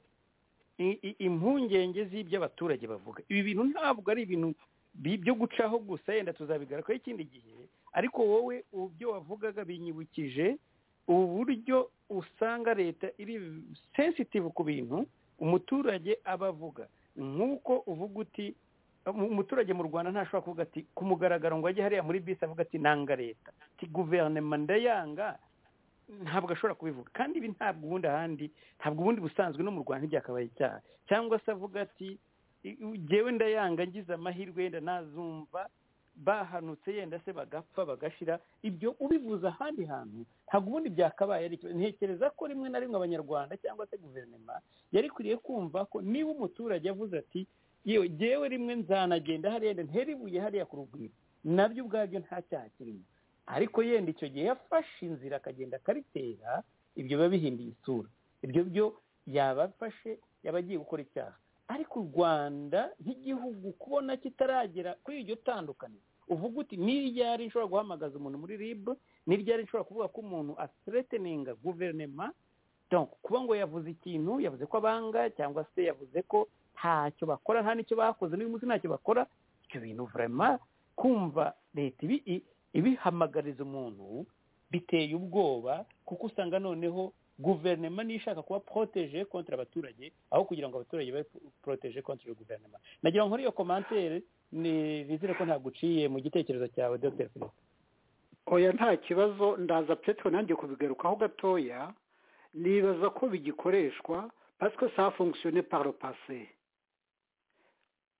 impungenge z'ibyo abaturage bavuga. Ibi bintu ntabwo ari ibintu byo gucaho gusa, yenda tuzabigarukaho ikindi gihe, ariko wowe ubyo wavugaga binyibukije uburyo usanga leta iri sensitive ku bintu umuturage abavuga. Nk'uko uvuga uti umuturage mu Rwanda ntashobora kuvuga ati ku mugaragaro ngo ajye hariya muri bisi avuga ati nanga leta, ati guverinoma ndayanga, ntabwo ashobora kubivuga. Kandi ibi ntabwo ubundi ahandi, ntabwo ubundi busanzwe no mu Rwanda ntibyakabaye icyaha. Cyangwa se avuga ati jyewe ndayanga, ngize amahirwe yenda nazumva bahanutse yenda se bagapfa bagashira. Ibyo ubivuza ahandi hantu ntabwo ubundi byakabaye ari cyo. Ntekereza ko rimwe na rimwe abanyarwanda cyangwa se guverinoma yari kuriye kumva ko niba umuturage avuze ati yewe jyewe rimwe nzanagenda hariya ntera ibuye hariya ku rugwiro, nabyo ubwabyo nta cyaha kirimo. Ariko yenda icyo gihe yafashe inzira akagenda akaritera, ibyo biba bihinduye isura. Ibyo byo yabafashe yaba agiye gukora icyaha. Ariko u Rwanda nk'igihugu kubona kitaragera kuri iryo tandukaniro, uvuga uti n'iryari nshobora guhamagaza umuntu muri R I B, n'iryari nshobora kuvuga ko umuntu athreateninga guverinoma. Donc kuba ngo yavuze ikintu, yavuze ko abanga cyangwa se yavuze ko ntacyo bakora, nta n'icyo bakoze n'uyu munsi ntacyo bakora, icyo bintu vraiment kumva leta ibi ibihamagariza umuntu biteye ubwoba, kuko usanga noneho guverinoma nishaka kuba protege contre abaturage aho kugira ngo abaturage babe protege contre guverinoma. Nagira ngo iyo commentaire ni bizire ko ntaguciye mu gitekerezo cyawe Dr Philippe. Oya, nta kibazo, ndaza peut-être nanjye kubigarukaho gatoya. Nibaza ko bigikoreshwa parce que ça a fonctionné par le passé.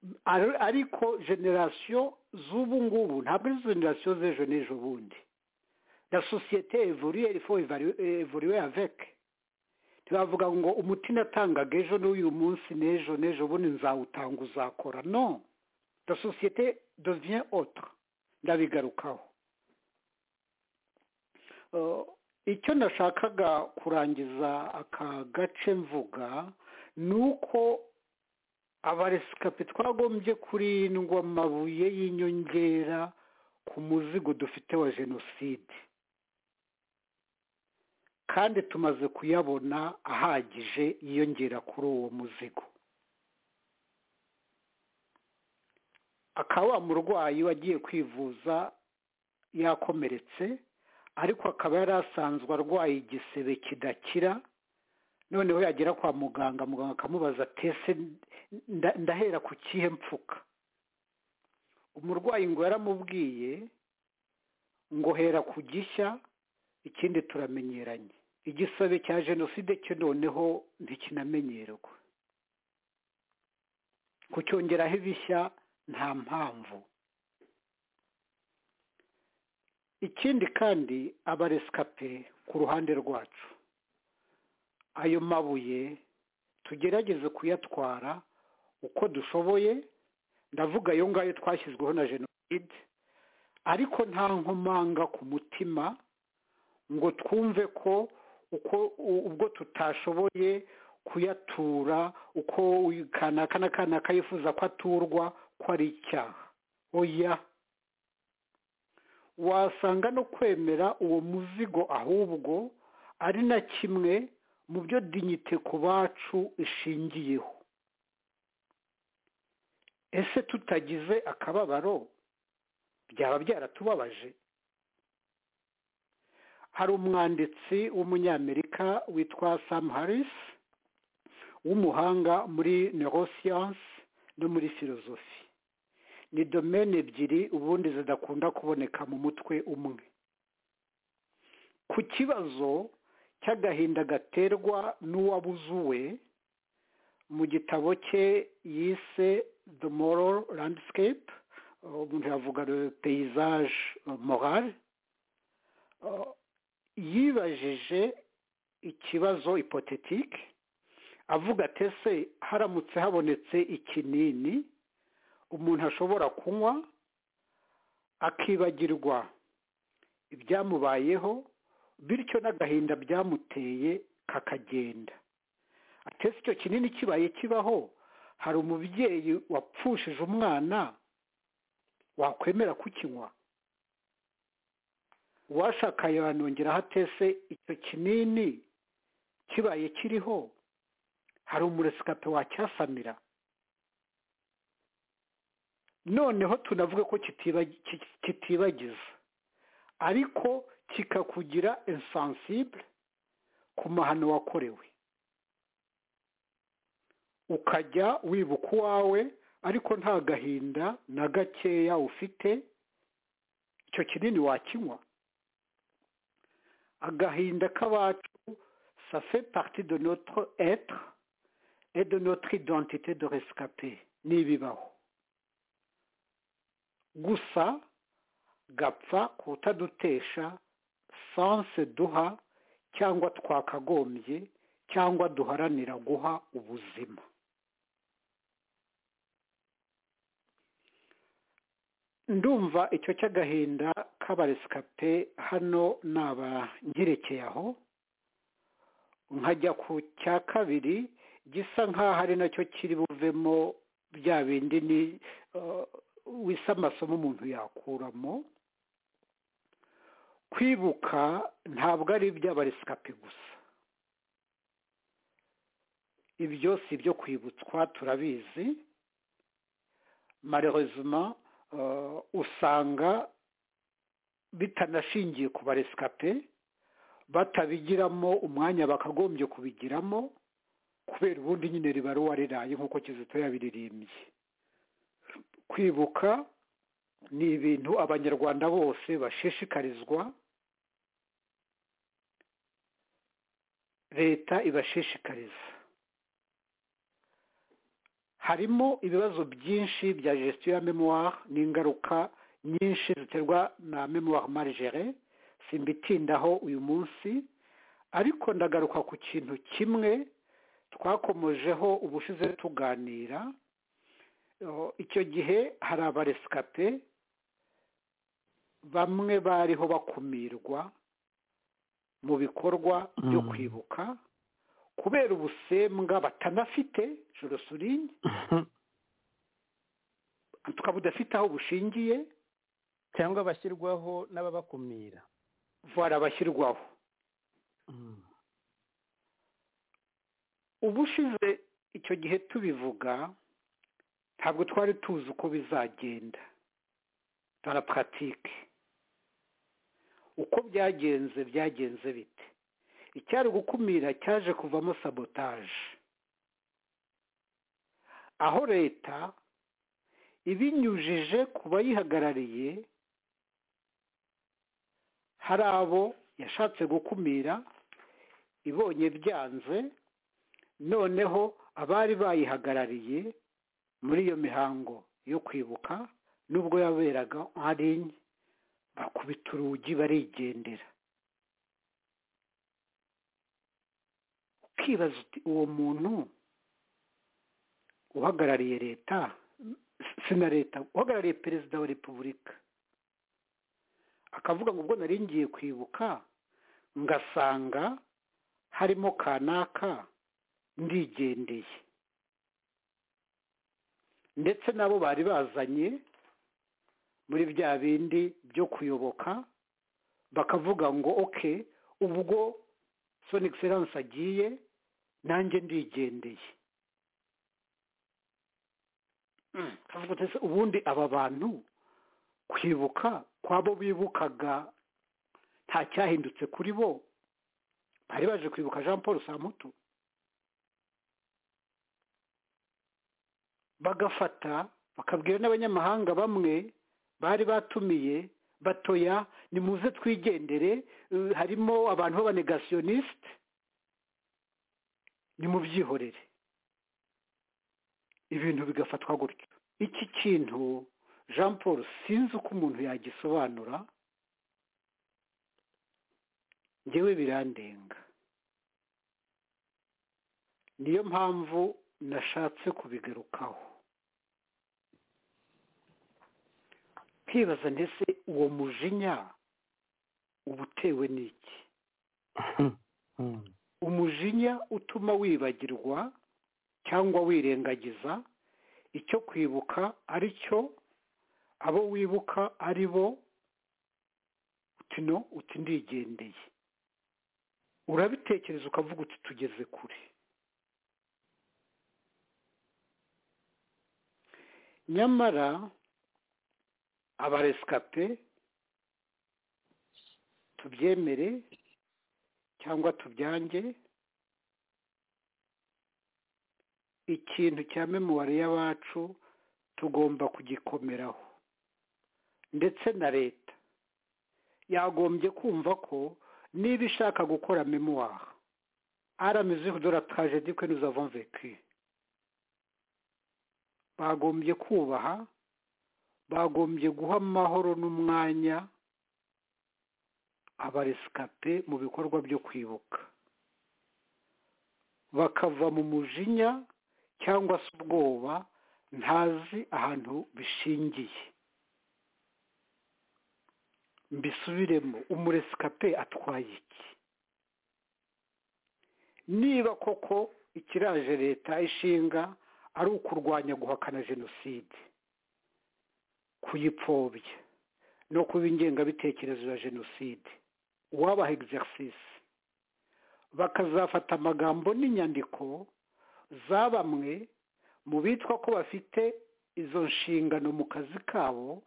ariko generasiyo z'ubu ngubu ntabwo ari generasiyo z'ejo n'ejo bundi la société évolue il faut évoluer avec ntibavuga ngo umuti natangaga ejo n'uyu munsi n'ejo n'ejo bundi nzawutanga uzakora non la société devient autre ndabigarukaho icyo nashakaga kurangiza aka gace mvuga ni uko abaresikape twagombye kurindwa amabuye y'inyongera ku muzigo dufite wa jenoside kandi tumaze kuyabona ahagije yiyongera kuri uwo muzigo. Akaba umurwayi wagiye kwivuza yakomeretse ariko akaba yari asanzwe arwaye igisebe kidakira, noneho yagera kwa muganga muganga akamubaza tese ndahera ku kihe mpfuka. Umurwayi ngo yaramubwiye ngo hera ku gishya ikindi turamenyeranye. Igisebe cya jenoside cyo noneho ntikinamenyerwa, kucyongeraho ibishya nta mpamvu. Ikindi kandi abaresikape ku ruhande rwacu, ayo mabuye tugerageze kuyatwara uko dushoboye, ndavuga ayo ngayo twashyizweho na jenoside, ariko nta nkomanga ku mutima ngo twumve ko uko ubwo tutashoboye kuyatura uko kanaka na kanaka yifuza ko aturwa ko ari icyaha. Oya, wasanga no kwemera uwo muzigo ahubwo ari na kimwe mu byo dignité ku bacu ishingiyeho. Ese tutagize akababaro byaba byaratubabaje? Hari umwanditsi w'umunyamerika witwa Sam Harris w'umuhanga muri neuroscience no muri philosophy. Ni domaine ebyiri ubundi zidakunda kuboneka mu mutwe umwe. Ku kibazo cy'agahinda gaterwa n'uwabuzuwe, mu gitabo cye yise The Moral Landscape, umuntu yavuga le paysage moral, yibajije ikibazo hypothétique avuga ati ese haramutse habonetse ikinini umuntu ashobora kunywa akibagirwa ibyamubayeho bityo n'agahinda byamuteye kakagenda. Ati ese icyo kinini kibaye kibaho, hari umubyeyi wapfushije umwana wakwemera kukinywa? Uwashaka yanongeraho ati ese icyo kinini kibaye kiriho, hari umuresikape wacyasamira? Noneho tunavuga ko kitibagiza ariko kikakugira insensible ku mahano wakorewe, ukajya wibuka uwawe ariko nta gahinda na gakeya ufite, icyo kinini wakinywa? Agahinda k'abacu ça fait partie de notre être et de notre identité de rescapé, nibibaho. Gusa gapfa kutadutesha sanse duha cyangwa twakagombye cyangwa duharanira guha ubuzima. Ndumva icyo cy'agahinda k'abaresikape hano naba ngerekeye aho, nkajya ku cya kabiri gisa nk'aho ari nacyo kiri buvemo bya bindi ni wisa amasomo umuntu yakuramo. Kwibuka ntabwo ari iby'abaresikape gusa, ibyo si ibyo kwibutswa turabizi. Malheureusement usanga bitanashingiye ku baresikape, batabigiramo umwanya bakagombye kubigiramo kubera ubundi nyine riba ari uwariraye nk'uko Kizito yabiririmbye. Kwibuka ni ibintu abanyarwanda bose bashishikarizwa, leta ibashishikariza. harimo ibibazo byinshi bya gestion ya memoire n'ingaruka nyinshi ziterwa na memoire mal gérée, simbitindaho uyu munsi, ariko ndagaruka ku kintu kimwe twakomojeho ubushize tuganira. Icyo gihe hari abarescape bamwe bariho bakumirwa mu bikorwa byo kwibuka kubera ubusembwa batanafite, je le souligne, tukaba budafite aho bushingiye cyangwa bashyirwaho n'ababakumira. Voilà, bashyirwaho. Ubushize icyo gihe tubivuga ntabwo twari tuzi uko bizagenda dans la pratique. Uko byagenze byagenze bite? Icyari gukumira cyaje kuvamo sabotage, aho leta ibinyujije ku bayihagarariye hari abo yashatse gukumira ibonye byanze, noneho abari bayihagarariye muri iyo mihango yo kwibuka nubwo yaberaga ari bakubita urugi barigendera. Ukibaza uti uwo muntu uhagarariye leta, sina leta, uhagarariye perezida wa repubulika akavuga ngo ubwo nari ngiye kwibuka ngasanga harimo kanaka ndigendeye, ndetse nabo bari bazanye muri bya bindi byo kuyoboka bakavuga ngo okay, ubwo son excellence agiye nanjye ndigendeye. kavuga ati ubundi aba bantu kwibuka kwabo bibukaga nta cyahindutse kuri bo, bari baje kwibuka Jean Paul Samputu, bagafata bakabwira n'abanyamahanga bamwe bari batumiye batoya nimuze twigendere, harimo abantu b'abanegationiste nimubyihorere, ibintu bigafatwa gutyo. Iki kintu Jean Paul sinzi uko umuntu yagisobanura, njyewe birandenga. Niyo mpamvu nashatse kubigarukaho, kwibaza ndetse uwo mujinya ubutewe n'iki? Umujinya utuma wibagirwa cyangwa wirengagiza icyo kwibuka ari cyo, abo wibuka ari bo, utino uti ndigendeye. Urabitekereza ukavuga uti tugeze kure. Nyamara abarescape tubyemere cyangwa tubyange, ikintu cya memoire y'abacu tugomba kugikomeraho, ndetse na leta yagombye kumva ko niba ishaka gukora memoire à la mesure de la tragédie que nous avons vécue, bagombye kubaha, bagombye guha amahoro n'umwanya abarescape mu bikorwa byo kwibuka, bakava mu mujinya cyangwa se ubwoba ntazi ahantu bishingiye. Mbisubiremo, umurescape atwaye iki? Niba koko ikiraje leta ishinga ari ukurwanya guhakana jenoside, kuyipfobya no kuba ingengabitekerezo ya jenoside, uwabaha exercice bakazafata amagambo n'inyandiko za bamwe mu bitwa ko bafite izo nshingano mu kazi kabo,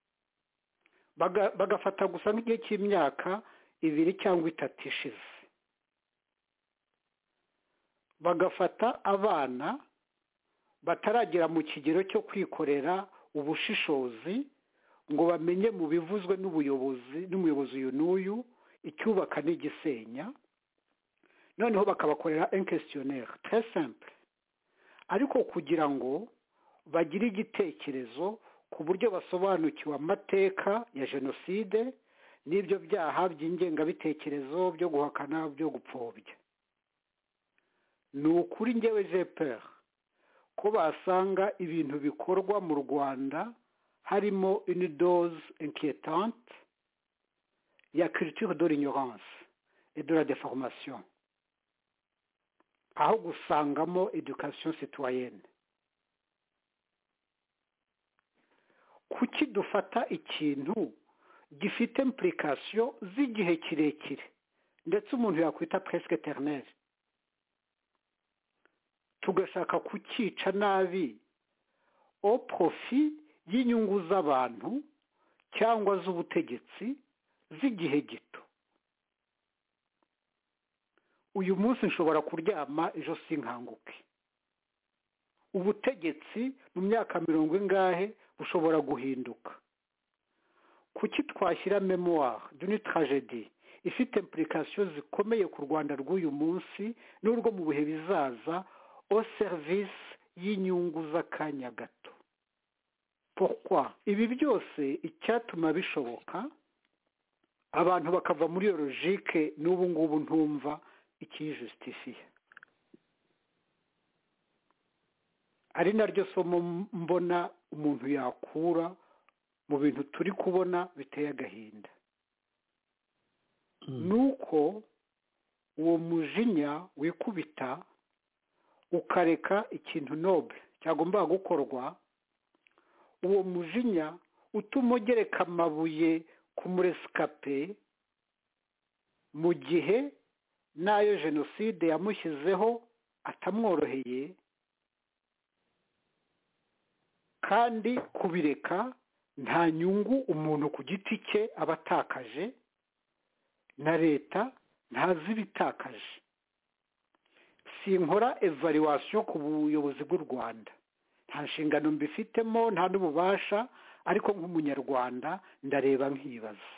bagafata gusa nk'igihe cy'imyaka ibiri cyangwa itatu ishize, bagafata abana bataragera mu kigero cyo kwikorera ubushishozi ngo bamenye mu bivuzwe n'ubuyobozi n'umuyobozi uyu n'uyu icyubaka n'igisenya, noneho bakabakorera un questionnaire très simple ariko kugira ngo bagire igitekerezo ku buryo basobanukiwe amateka ya jenoside n'ibyo byaha by'ingengabitekerezo byo guhakana byo gupfobya. Ni ukuri njyewe jepera ko basanga ibintu bikorwa mu Rwanda harimo une dose inquiétante ya culture de l'ignorance et de la déformation, aho gusangamo education citoyenne. Kuki dufata ikintu gifite implication z'igihe kirekire ndetse umuntu yakwita presque éternel, tugashaka kukica nabi au profit y'inyungu z'abantu cyangwa z'ubutegetsi z'igihe gito? Uyu munsi nshobora kuryama ejo sinkanguke. Ubutegetsi mu myaka mirongo ingahe bushobora guhinduka. Kuki twashyira memoire d'une tragédie ifite implication zikomeye ku Rwanda rw'uyu munsi n'urwo mu bihe bizaza au service y'inyungu z'akanya gato? Pourquoi? Ibi byose icyatuma bishoboka abantu bakava muri iyo logique n'ubu ngubu ntumva ikijustifiye. Ari naryo somo mbona umuntu yakura mu bintu turi kubona biteye agahinda. Nuko uwo mujinya wikubita ukareka ikintu noble cyagomba gukorwa, uwo mujinya utuma ugereka amabuye ku muresikape mu gihe n'ayo jenoside yamushyizeho atamworoheye, kandi kubireka nta nyungu umuntu ku giti cye aba atakaje na leta ntazi ibitakaje. Sinkora evaluation ku buyobozi bw'u Rwanda, nta nshingano mbifitemo nta n'ububasha, ariko nk'umunyarwanda ndareba nkibaza,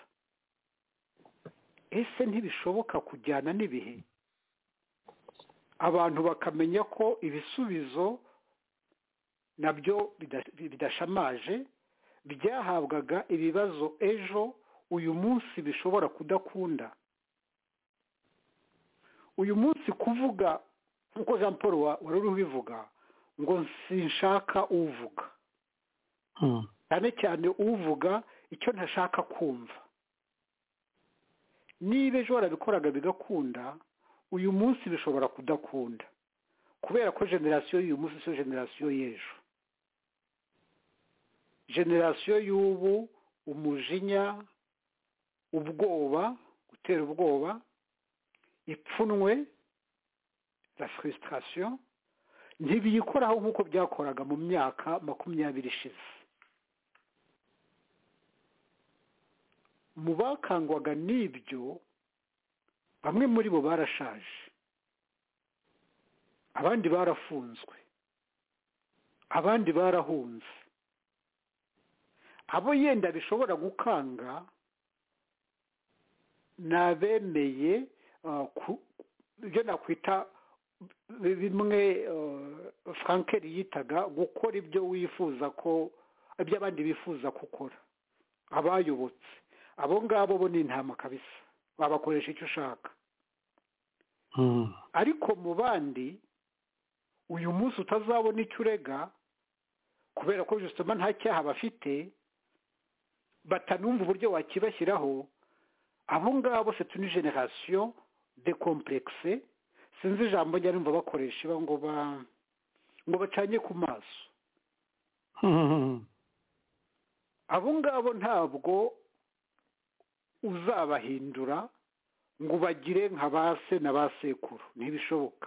ese ntibishoboka kujyana n'ibihe abantu bakamenya ko ibisubizo nabyo bidashamaje byahabwaga ibibazo ejo uyu munsi bishobora kudakunda? Uyu munsi kuvuga nkuko Jean Paul wari ubivuga ngo sinshaka uvuga, cyane cyane uvuga icyo ntashaka kumva. Niba ejo warabikoraga bigakunda, uyu munsi bishobora kudakunda, kubera ko generasiyo y'uyu munsi si generasiyo y'ejo. Generasiyo y'ubu umujinya, ubwoba, gutera ubwoba, ipfunwe, la frustration ntibiyikoraho nk'uko byakoraga mu myaka makumyabiri ishize. Mu bakangwaga n'ibyo bamwe muri bo barashaje, abandi barafunzwe, abandi barahunze. Abo yenda bishobora gukanga nabemeye ibyo nakwita bimwe Frankel yitaga gukora ibyo wifuza ko ibyo abandi bifuza gukora. Abayobotse abo ngabo bo ni intama kabisa, babakoresha icyo ushaka. Ariko mu bandi uyu munsi utazabona icyo urega, kubera ko justement nta cyaha bafite, batanumva uburyo wakibashyiraho. Abo ngabo c'est une génération décomplexée, sinzi ijambo njya numva bakoresha ngo ba ngo bacanye ku maso. Abo ngabo ntabwo uzabahindura ngo bagire nka base na basekuru, ntibishoboka.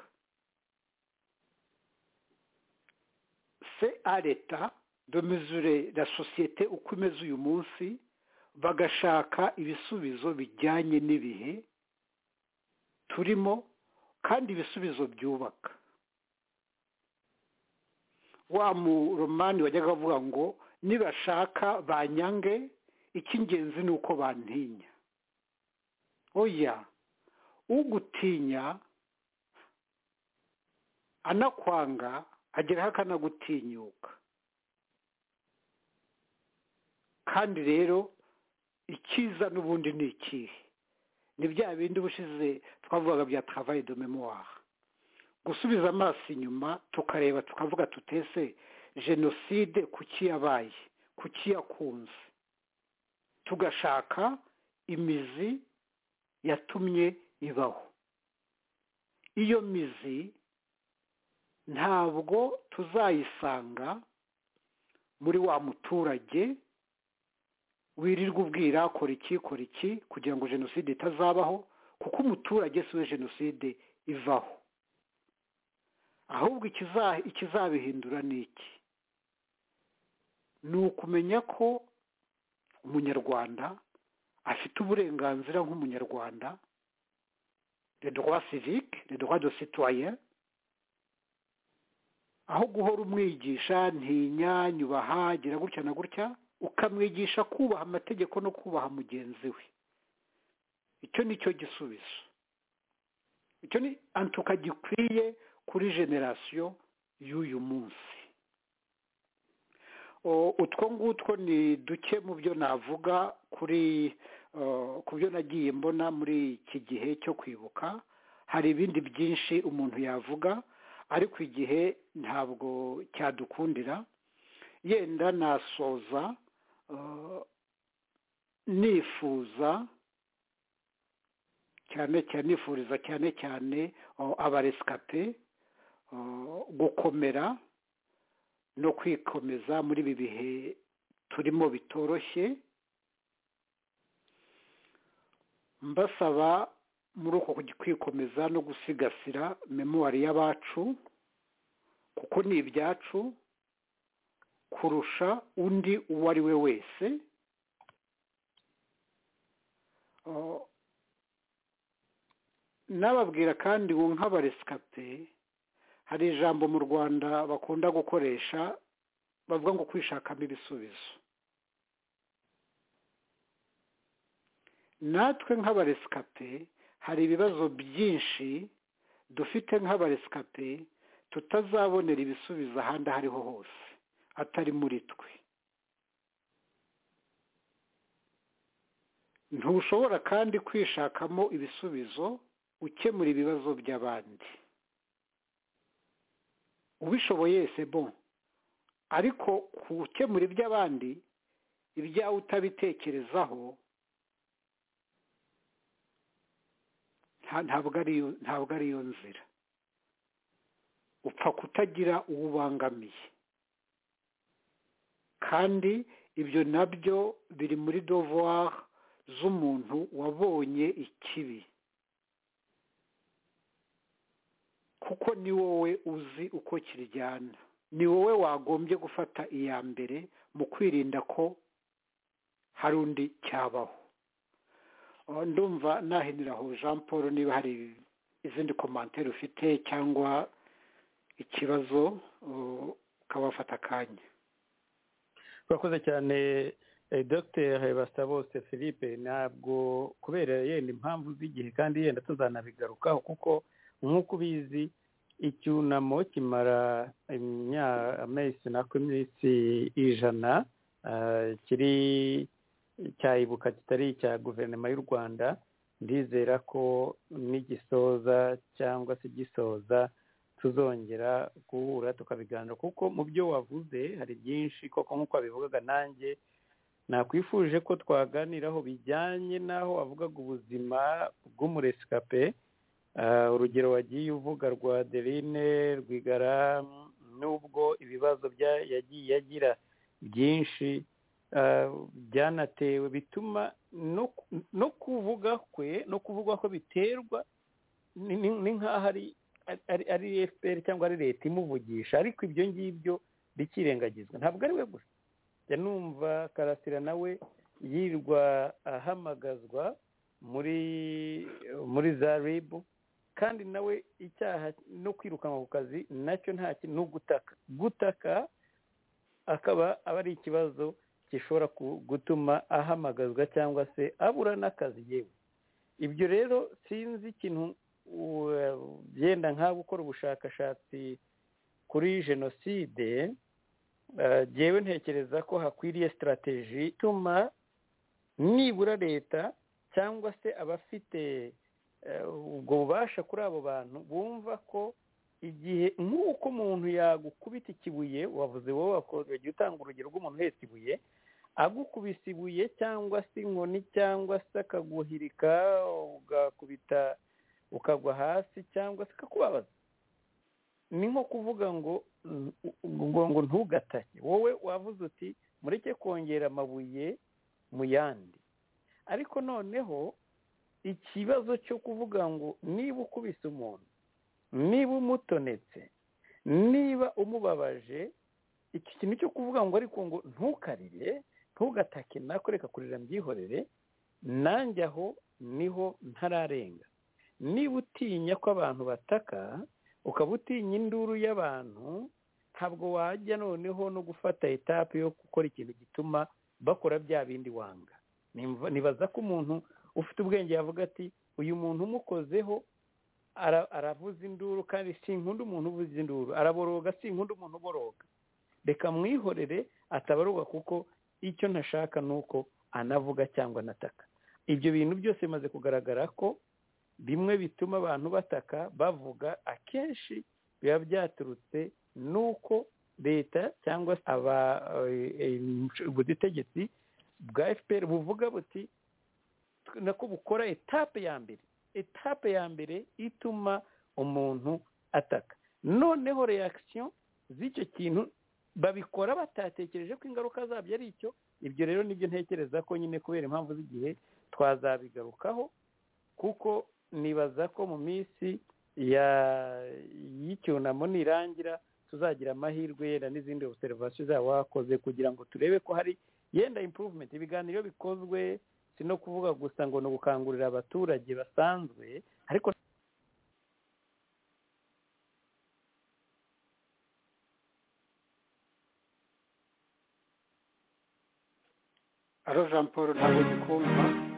C'est à l'État de mesurer la société uko imeze uyu munsi, bagashaka ibisubizo bijyanye n'ibihe turimo, kandi ibisubizo byubaka. Wa mu romani wajyaga avuga ngo nibashaka banyange, icy'ingenzi ni uko bantinya. Oya, ugutinya anakwanga ageraho akanagutinyuka. kandi rero ikiza n'ubundi ni ikihe? ni bya bindi ubushize twavugaga bya travail de mémoire, gusubiza amaso inyuma tukareba tukavuga tutese jenoside kuki yabaye, kuki yakunze, tugashaka imizi yatumye ibaho. iyo mizi ntabwo tuzayisanga muri wa muturage wirirwa ubwira kora iki kora iki kugira ngo jenoside itazabaho, kuko umuturage si we jenoside ivaho. ahubwo ikizabihindura ni iki? ni ukumenya ko umunyarwanda afite uburenganzira nk'umunyarwanda, les droits civiques, les droits de citoyen, aho guhora umwigisha ntinya nyubaha gira gutya na gutya, ukamwigisha kubaha amategeko no kubaha mugenzi we. icyo ni cyo gisubizo, icyo ni antuka gikwiye kuri generasiyo y'uyu munsi. utwo ngutwo ni duke mu byo navuga kuri ku byo nagiye mbona muri iki gihe cyo kwibuka. hari ibindi byinshi umuntu yavuga ariko igihe ntabwo cyadukundira. yenda nasoza nifuza cyane cyane nifuriza cyane cyane abaresikape gukomera no kwikomeza muri ibi bihe turimo bitoroshye. mbasaba muri uko kwikomeza no gusigasira memoire y'abacu, kuko ni ibyacu kurusha undi uwo ari we wese. nababwira kandi ngo nk'abaresikape hari ijambo mu Rwanda bakunda gukoresha bavuga ngo kwishakamo ibisubizo. natwe nk'abaresikape hari ibibazo byinshi dufite nk'abaresikape tutazabonera ibisubizo ahandi aho ariho hose atari muri twe. ntushobora kandi kwishakamo ibisubizo ukemura ibibazo by'abandi. ubishoboye c'est bon, ariko gukemura iby'abandi ibyawe utabitekerezaho ntabwo ariyo ntabwo ariyo nzira. upfa kutagira uwo ubangamiye, kandi ibyo nabyo biri muri devoir z'umuntu wabonye ikibi, kuko ni wowe uzi uko kiryana. ni wowe wagombye gufata iya mbere mu kwirinda ko hari undi cyabaho. ndumva nahiniraho Jean Paul, niba hari izindi komantere ufite cyangwa ikibazo ukabafata akanya. urakoze cyane Dr Basabose Philippe. ntabwo kubera yenda impamvu z'igihe kandi yenda tuzanabigarukaho, kuko nk'uko ubizi icyunamo kimara amezi nako iminsi ijana kiri cyayibuka kitari icya guverinoma y'u Rwanda. ndizera ko n'igisoza cyangwa se gisoza tuzongera guhura tukabiganira, kuko mu byo wavuze hari byinshi koko nk'uko wabivugaga nanjye nakwifuje ko twaganiraho bijyanye n'aho wavugaga ubuzima bw'umuresikape. urugero wagiye uvuga rwa Adeline Rwigara, nubwo ibibazo yagiye agira byinshi byanatewe bituma no kuvuga kwe no kuvuga ko biterwa ni nk'aho ari F P R cyangwa ari leta imuvugisha, ariko ibyo ngibyo bikirengagizwa. ntabwo ari we gusa, jya numva Karasira nawe yirwa ahamagazwa muri muri za R I B, kandi nawe icyaha no kwirukanwa ku kazi nacyo nta kintu, no gutaka gutaka akaba aba ari ikibazo gishobora gutuma ahamagazwa cyangwa se abura n'akazi yewe. ibyo rero sinzi ikintu byenda nka gukora ubushakashatsi kuri jenoside jyewe ntekereza ko hakwiriye sitarateji ituma nibura leta cyangwa se abafite ubwo bubasha kuri abo bantu bumva ko igihe nk'uko umuntu yagukubita ikibuye wavuze wowe wagiye utanga urugero rw'umuntu uhetse ibuye agukubise ibuye cyangwa se inkoni cyangwa se akaguhirika ugakubita ukagwa hasi cyangwa se akakubabaza ni nko kuvuga ngo ngo ntugatake wowe wavuze uti mureke kongera amabuye mu yandi ariko noneho ikibazo cyo kuvuga ngo niba ukubise umuntu niba umutonetse niba umubabaje iki kintu cyo kuvuga ngo ariko ngo ntukarire ntugatake nako reka kurira mbyihorere nanjye aho niho ntararenga niba utinya ko abantu bataka ukaba utinya induru y'abantu ntabwo wajya noneho no gufata etape yo gukora ikintu gituma bakora bya bindi wanga nibaza ko umuntu ufite ubwenge yavuga ati uyu muntu umukozeho aravuza induru kandi si inkunda umuntu uvuza induru araboroga si inkunda umuntu uboroga reka mwihorere atabaroga kuko icyo ntashaka ni uko anavuga cyangwa anataka ibyo bintu byose bimaze kugaragara ko bimwe bituma abantu bataka bavuga akenshi biba byaturutse nuko leta cyangwa se aba ubutegetsi bwa F P R buvuga buti nako bukora etape ya mbere etape ya mbere ituma umuntu ataka noneho reaction z'icyo kintu babikora batatekereje ko ingaruka zabyo ari icyo ibyo rero nibyo ntekereza ko nyine kubera impamvu z'igihe twazabigarukaho kuko nibaza ko mu minsi y'icyunamo nirangira tuzagira amahirwe yenda n'izindi observation zaba wakoze kugira ngo turebe ko hari yenda improvement ibiganiro bikozwe si no kuvuga gusa ngo no gukangurira abaturage basanzwe ariko aro Jean Paul ntabwo ndikumva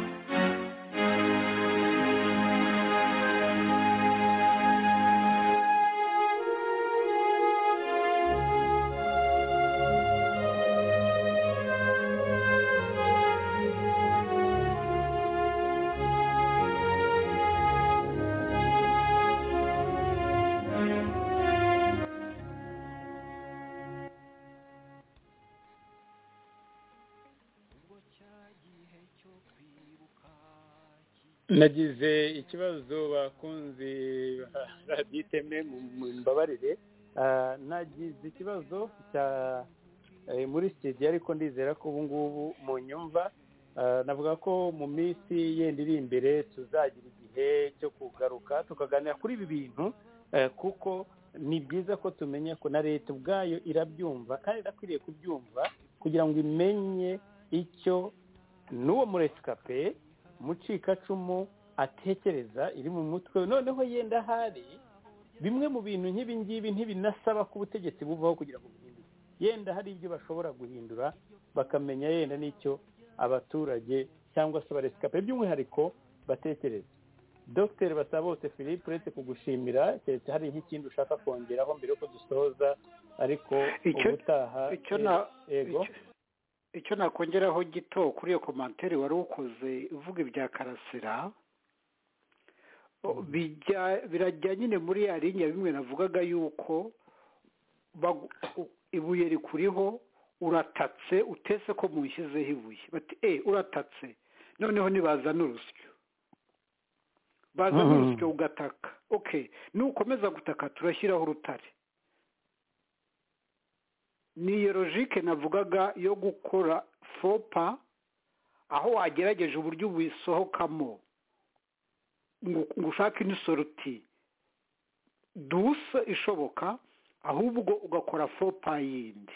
nagize ikibazo bakunze radiyo iteme mu mbabarire nagize ikibazo cya muri studio ariko ndizera ko ubu ngubu mu nyumva navuga ko mu minsi yenda iri imbere tuzagira igihe cyo kugaruka tukaganira kuri ibi bintu kuko ni byiza ko tumenya ko na leta ubwayo irabyumva kandi irakwiriye kubyumva kugira ngo imenye icyo n'uwo muresikape mucikacumu atekereza iri mu mutwe noneho yenda hari bimwe mu bintu nk'ibi ngibi ntibinasaba ko ubutegetsi buvaho kugira ngo buhindure yenda hari ibyo bashobora guhindura bakamenya yenda n'icyo abaturage cyangwa se abaresikape by'umwihariko batekereza Dr Basabose Philippe uretse kugushimira keretse hari nk'ikindi ushaka kongeraho mbere yuko dusoza ariko ubutaha yego icyo nakongeraho gito kuri iyo komantere wari ukoze uvuga ibya Karasira birajya nyine muri ya linya bimwe navugaga yuko ibuye rikuriho uratatse utese ko mushyizeho ibuye bati eh uratatse noneho nibazana urusyo bazana urusyo ugataka okay nukomeza gutaka turashyiraho urutare niyo logique navugaga yo gukora fopa aho wagerageje uburyo busohokamo ngo ushaka inisoruti dusa ishoboka ahubwo ugakora fopa yindi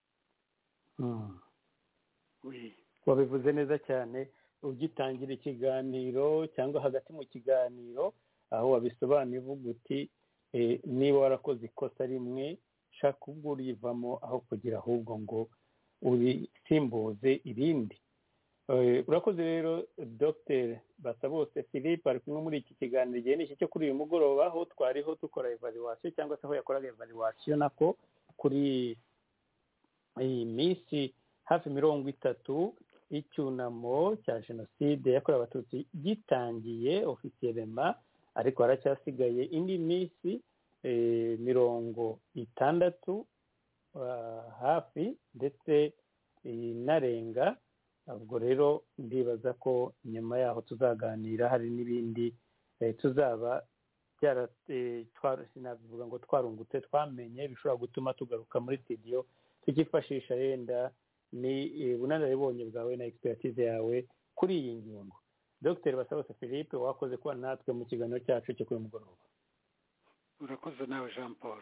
wabivuze neza cyane ugitangira ikiganiro cyangwa hagati mu kiganiro aho wabisobanuye uvuga uti niba warakoze ikosa rimwe shaka ubwo urivamo aho kugira ahubwo ngo urisimbuze irindi urakoze rero Dr Basabose Philippe ari kumwe muri iki kiganiro igihe n'iki cyo kuri uyu mugoroba aho twariho dukora evaluation cyangwa se aho yakoraga evaluation nako kuri iyi minsi hafi mirongo itatu icyunamo cya jenoside yakorewe abatutsi gitangiye officiellement ariko haracyasigaye indi minsi mirongo itandatu hafi ndetse inarenga. ubwo rero ndibaza ko nyuma yaho tuzaganira hari n'ibindi tuzaba sinavuga ngo twarungutse twamenye bishobora gutuma tugaruka muri studio tukifashisha yenda ni bunararibonye bwawe na expertise yawe kuri iyi ngingo. Dr Basabose Philippe wakoze kuba natwe mu kiganiro cyacu cyo kuri mugoroba. Urakoze nawe Jean Paul.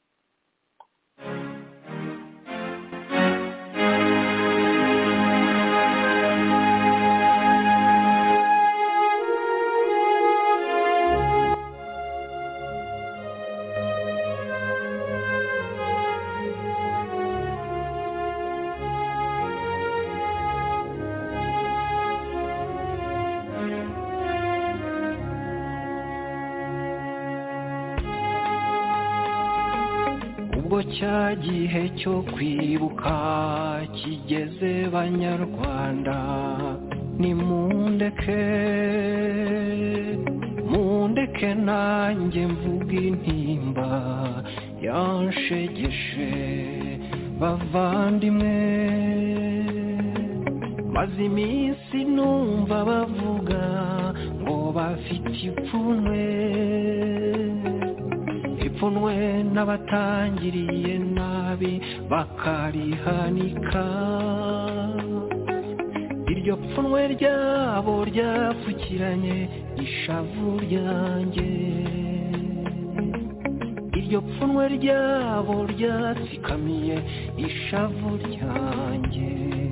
cya gihe cyo kwibuka kigeze banyarwanda nimundeke mundeke nanjye mvuga intimba yanshegeshe bavandimwe maze iminsi numva bavuga ngo bafite ipfunwe ipfunwe n'abatangiriye nabi bakarihanika iryo pfunwe ryabo ryapfukiranye ishavu ryanjye iryo pfunwe ryabo ryatsikamiye ishavu ryanjye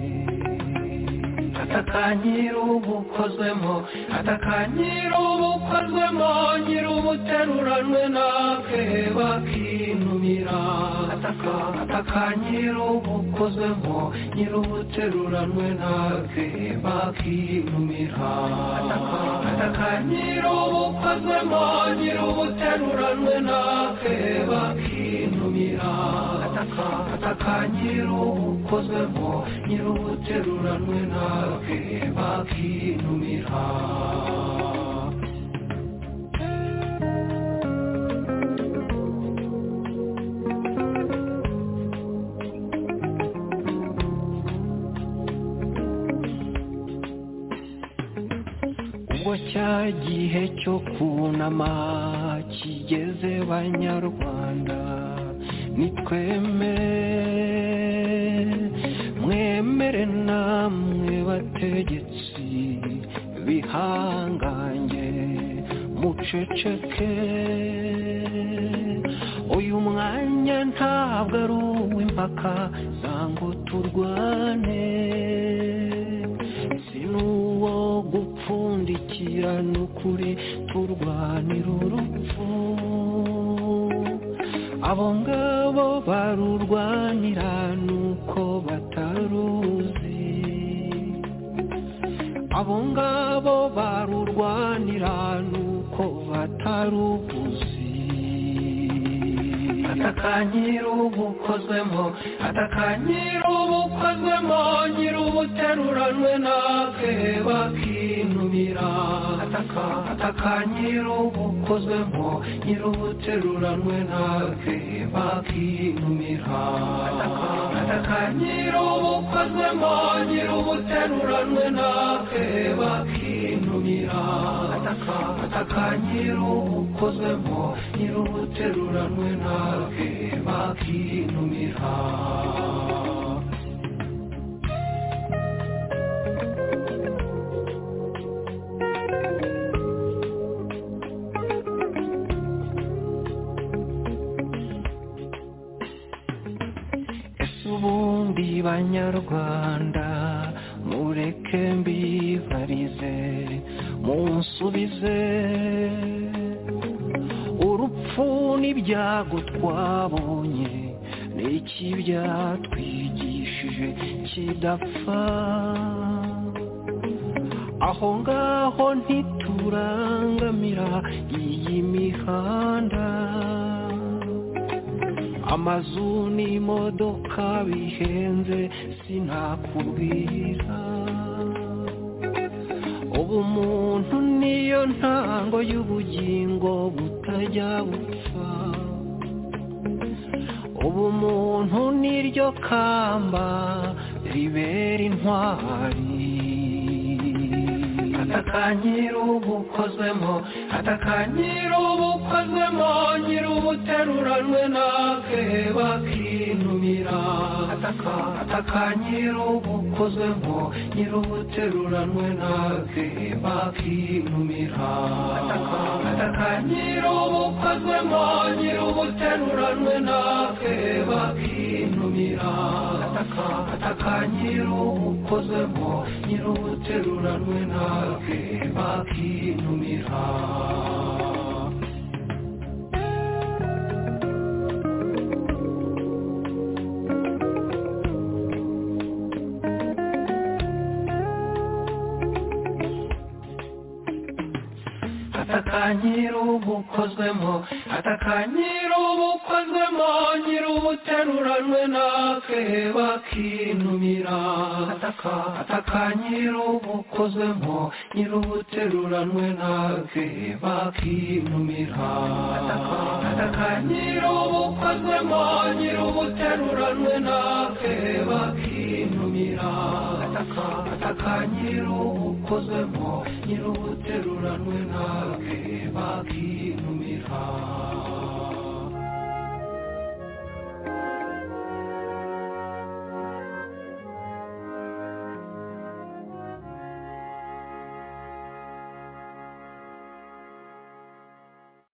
atakanyira ubukozwemo atakanyira ubukozwemo nyira ubuteruranwe nake bakinumira ataka atakanyira ubukozwemo nyira ubuteruranwe nake bakinumira ataka atakanyira ubukozwemo nyira ubuteruranwe nake bakinumira ataka atakanyira ubukozwemo nyira ubuteruranwe nake bakinumira ubwo cya gihe cyo kunama kigeze banyarwanda nitwemere mwemere namwe bategetsi bihangange muceceke uyu mwanya ntabwo ari uw'impaka zango turwane sinuwo gupfundikira n'ukuri turwanira urupfu abo ngabo barurwanira nuko bataruzi abo ngabo barurwanira nuko batarubuzi atakanyira ubukozwemo atakanyira ubukozwemo nyira ubuteruranwe nake bakinumira ataka atakanyira ubukozwemo nyira ubuteruranwe nake bakinumira ataka atakanyira ubukozwemo nyira ubuteruranwe nake bakinumira ataka atakanyira ubukozwemo nyira ubuteruranwe nake bakinumira ubundi banyarwanda mureke mbibarize munsubize urupfu n'ibyago twabonye n'iki byatwigishije kidapfa aho ngaho ntiturangamira iyi mihanda amazu n'imodoka bihenze sinakubwira ubumuntu niyo ntango y'ubugingo butajya bupfa ubumuntu niryo kamba ribera intwari atakanyira ubukozwemo atakanyira ubukozwemo nyiri ubuteruranwe nake bakinumira ataka atakanyira ubukozwemo nyiri ubuteruranwe nake bakinumira ataka atakanyira ubukozwemo nyiri ubuteruranwe nake bakinumira ataka atakanyira ubukozwemo nyiri ubuteruranwe nake bakinumira atakanyira ubukozwemo atakanyira ubukozwemo nyiri ubuteruranwe nake bakinumira ataka atakanyira ubukozwemo nyiri ubuteruranwe nake bakinumira ataka atakanyira ubukozwemo nyiri ubuteruranwe nake bakinumira ataka atakanyira ubukozwemo nyiri ubuteruranwe nake bakinumira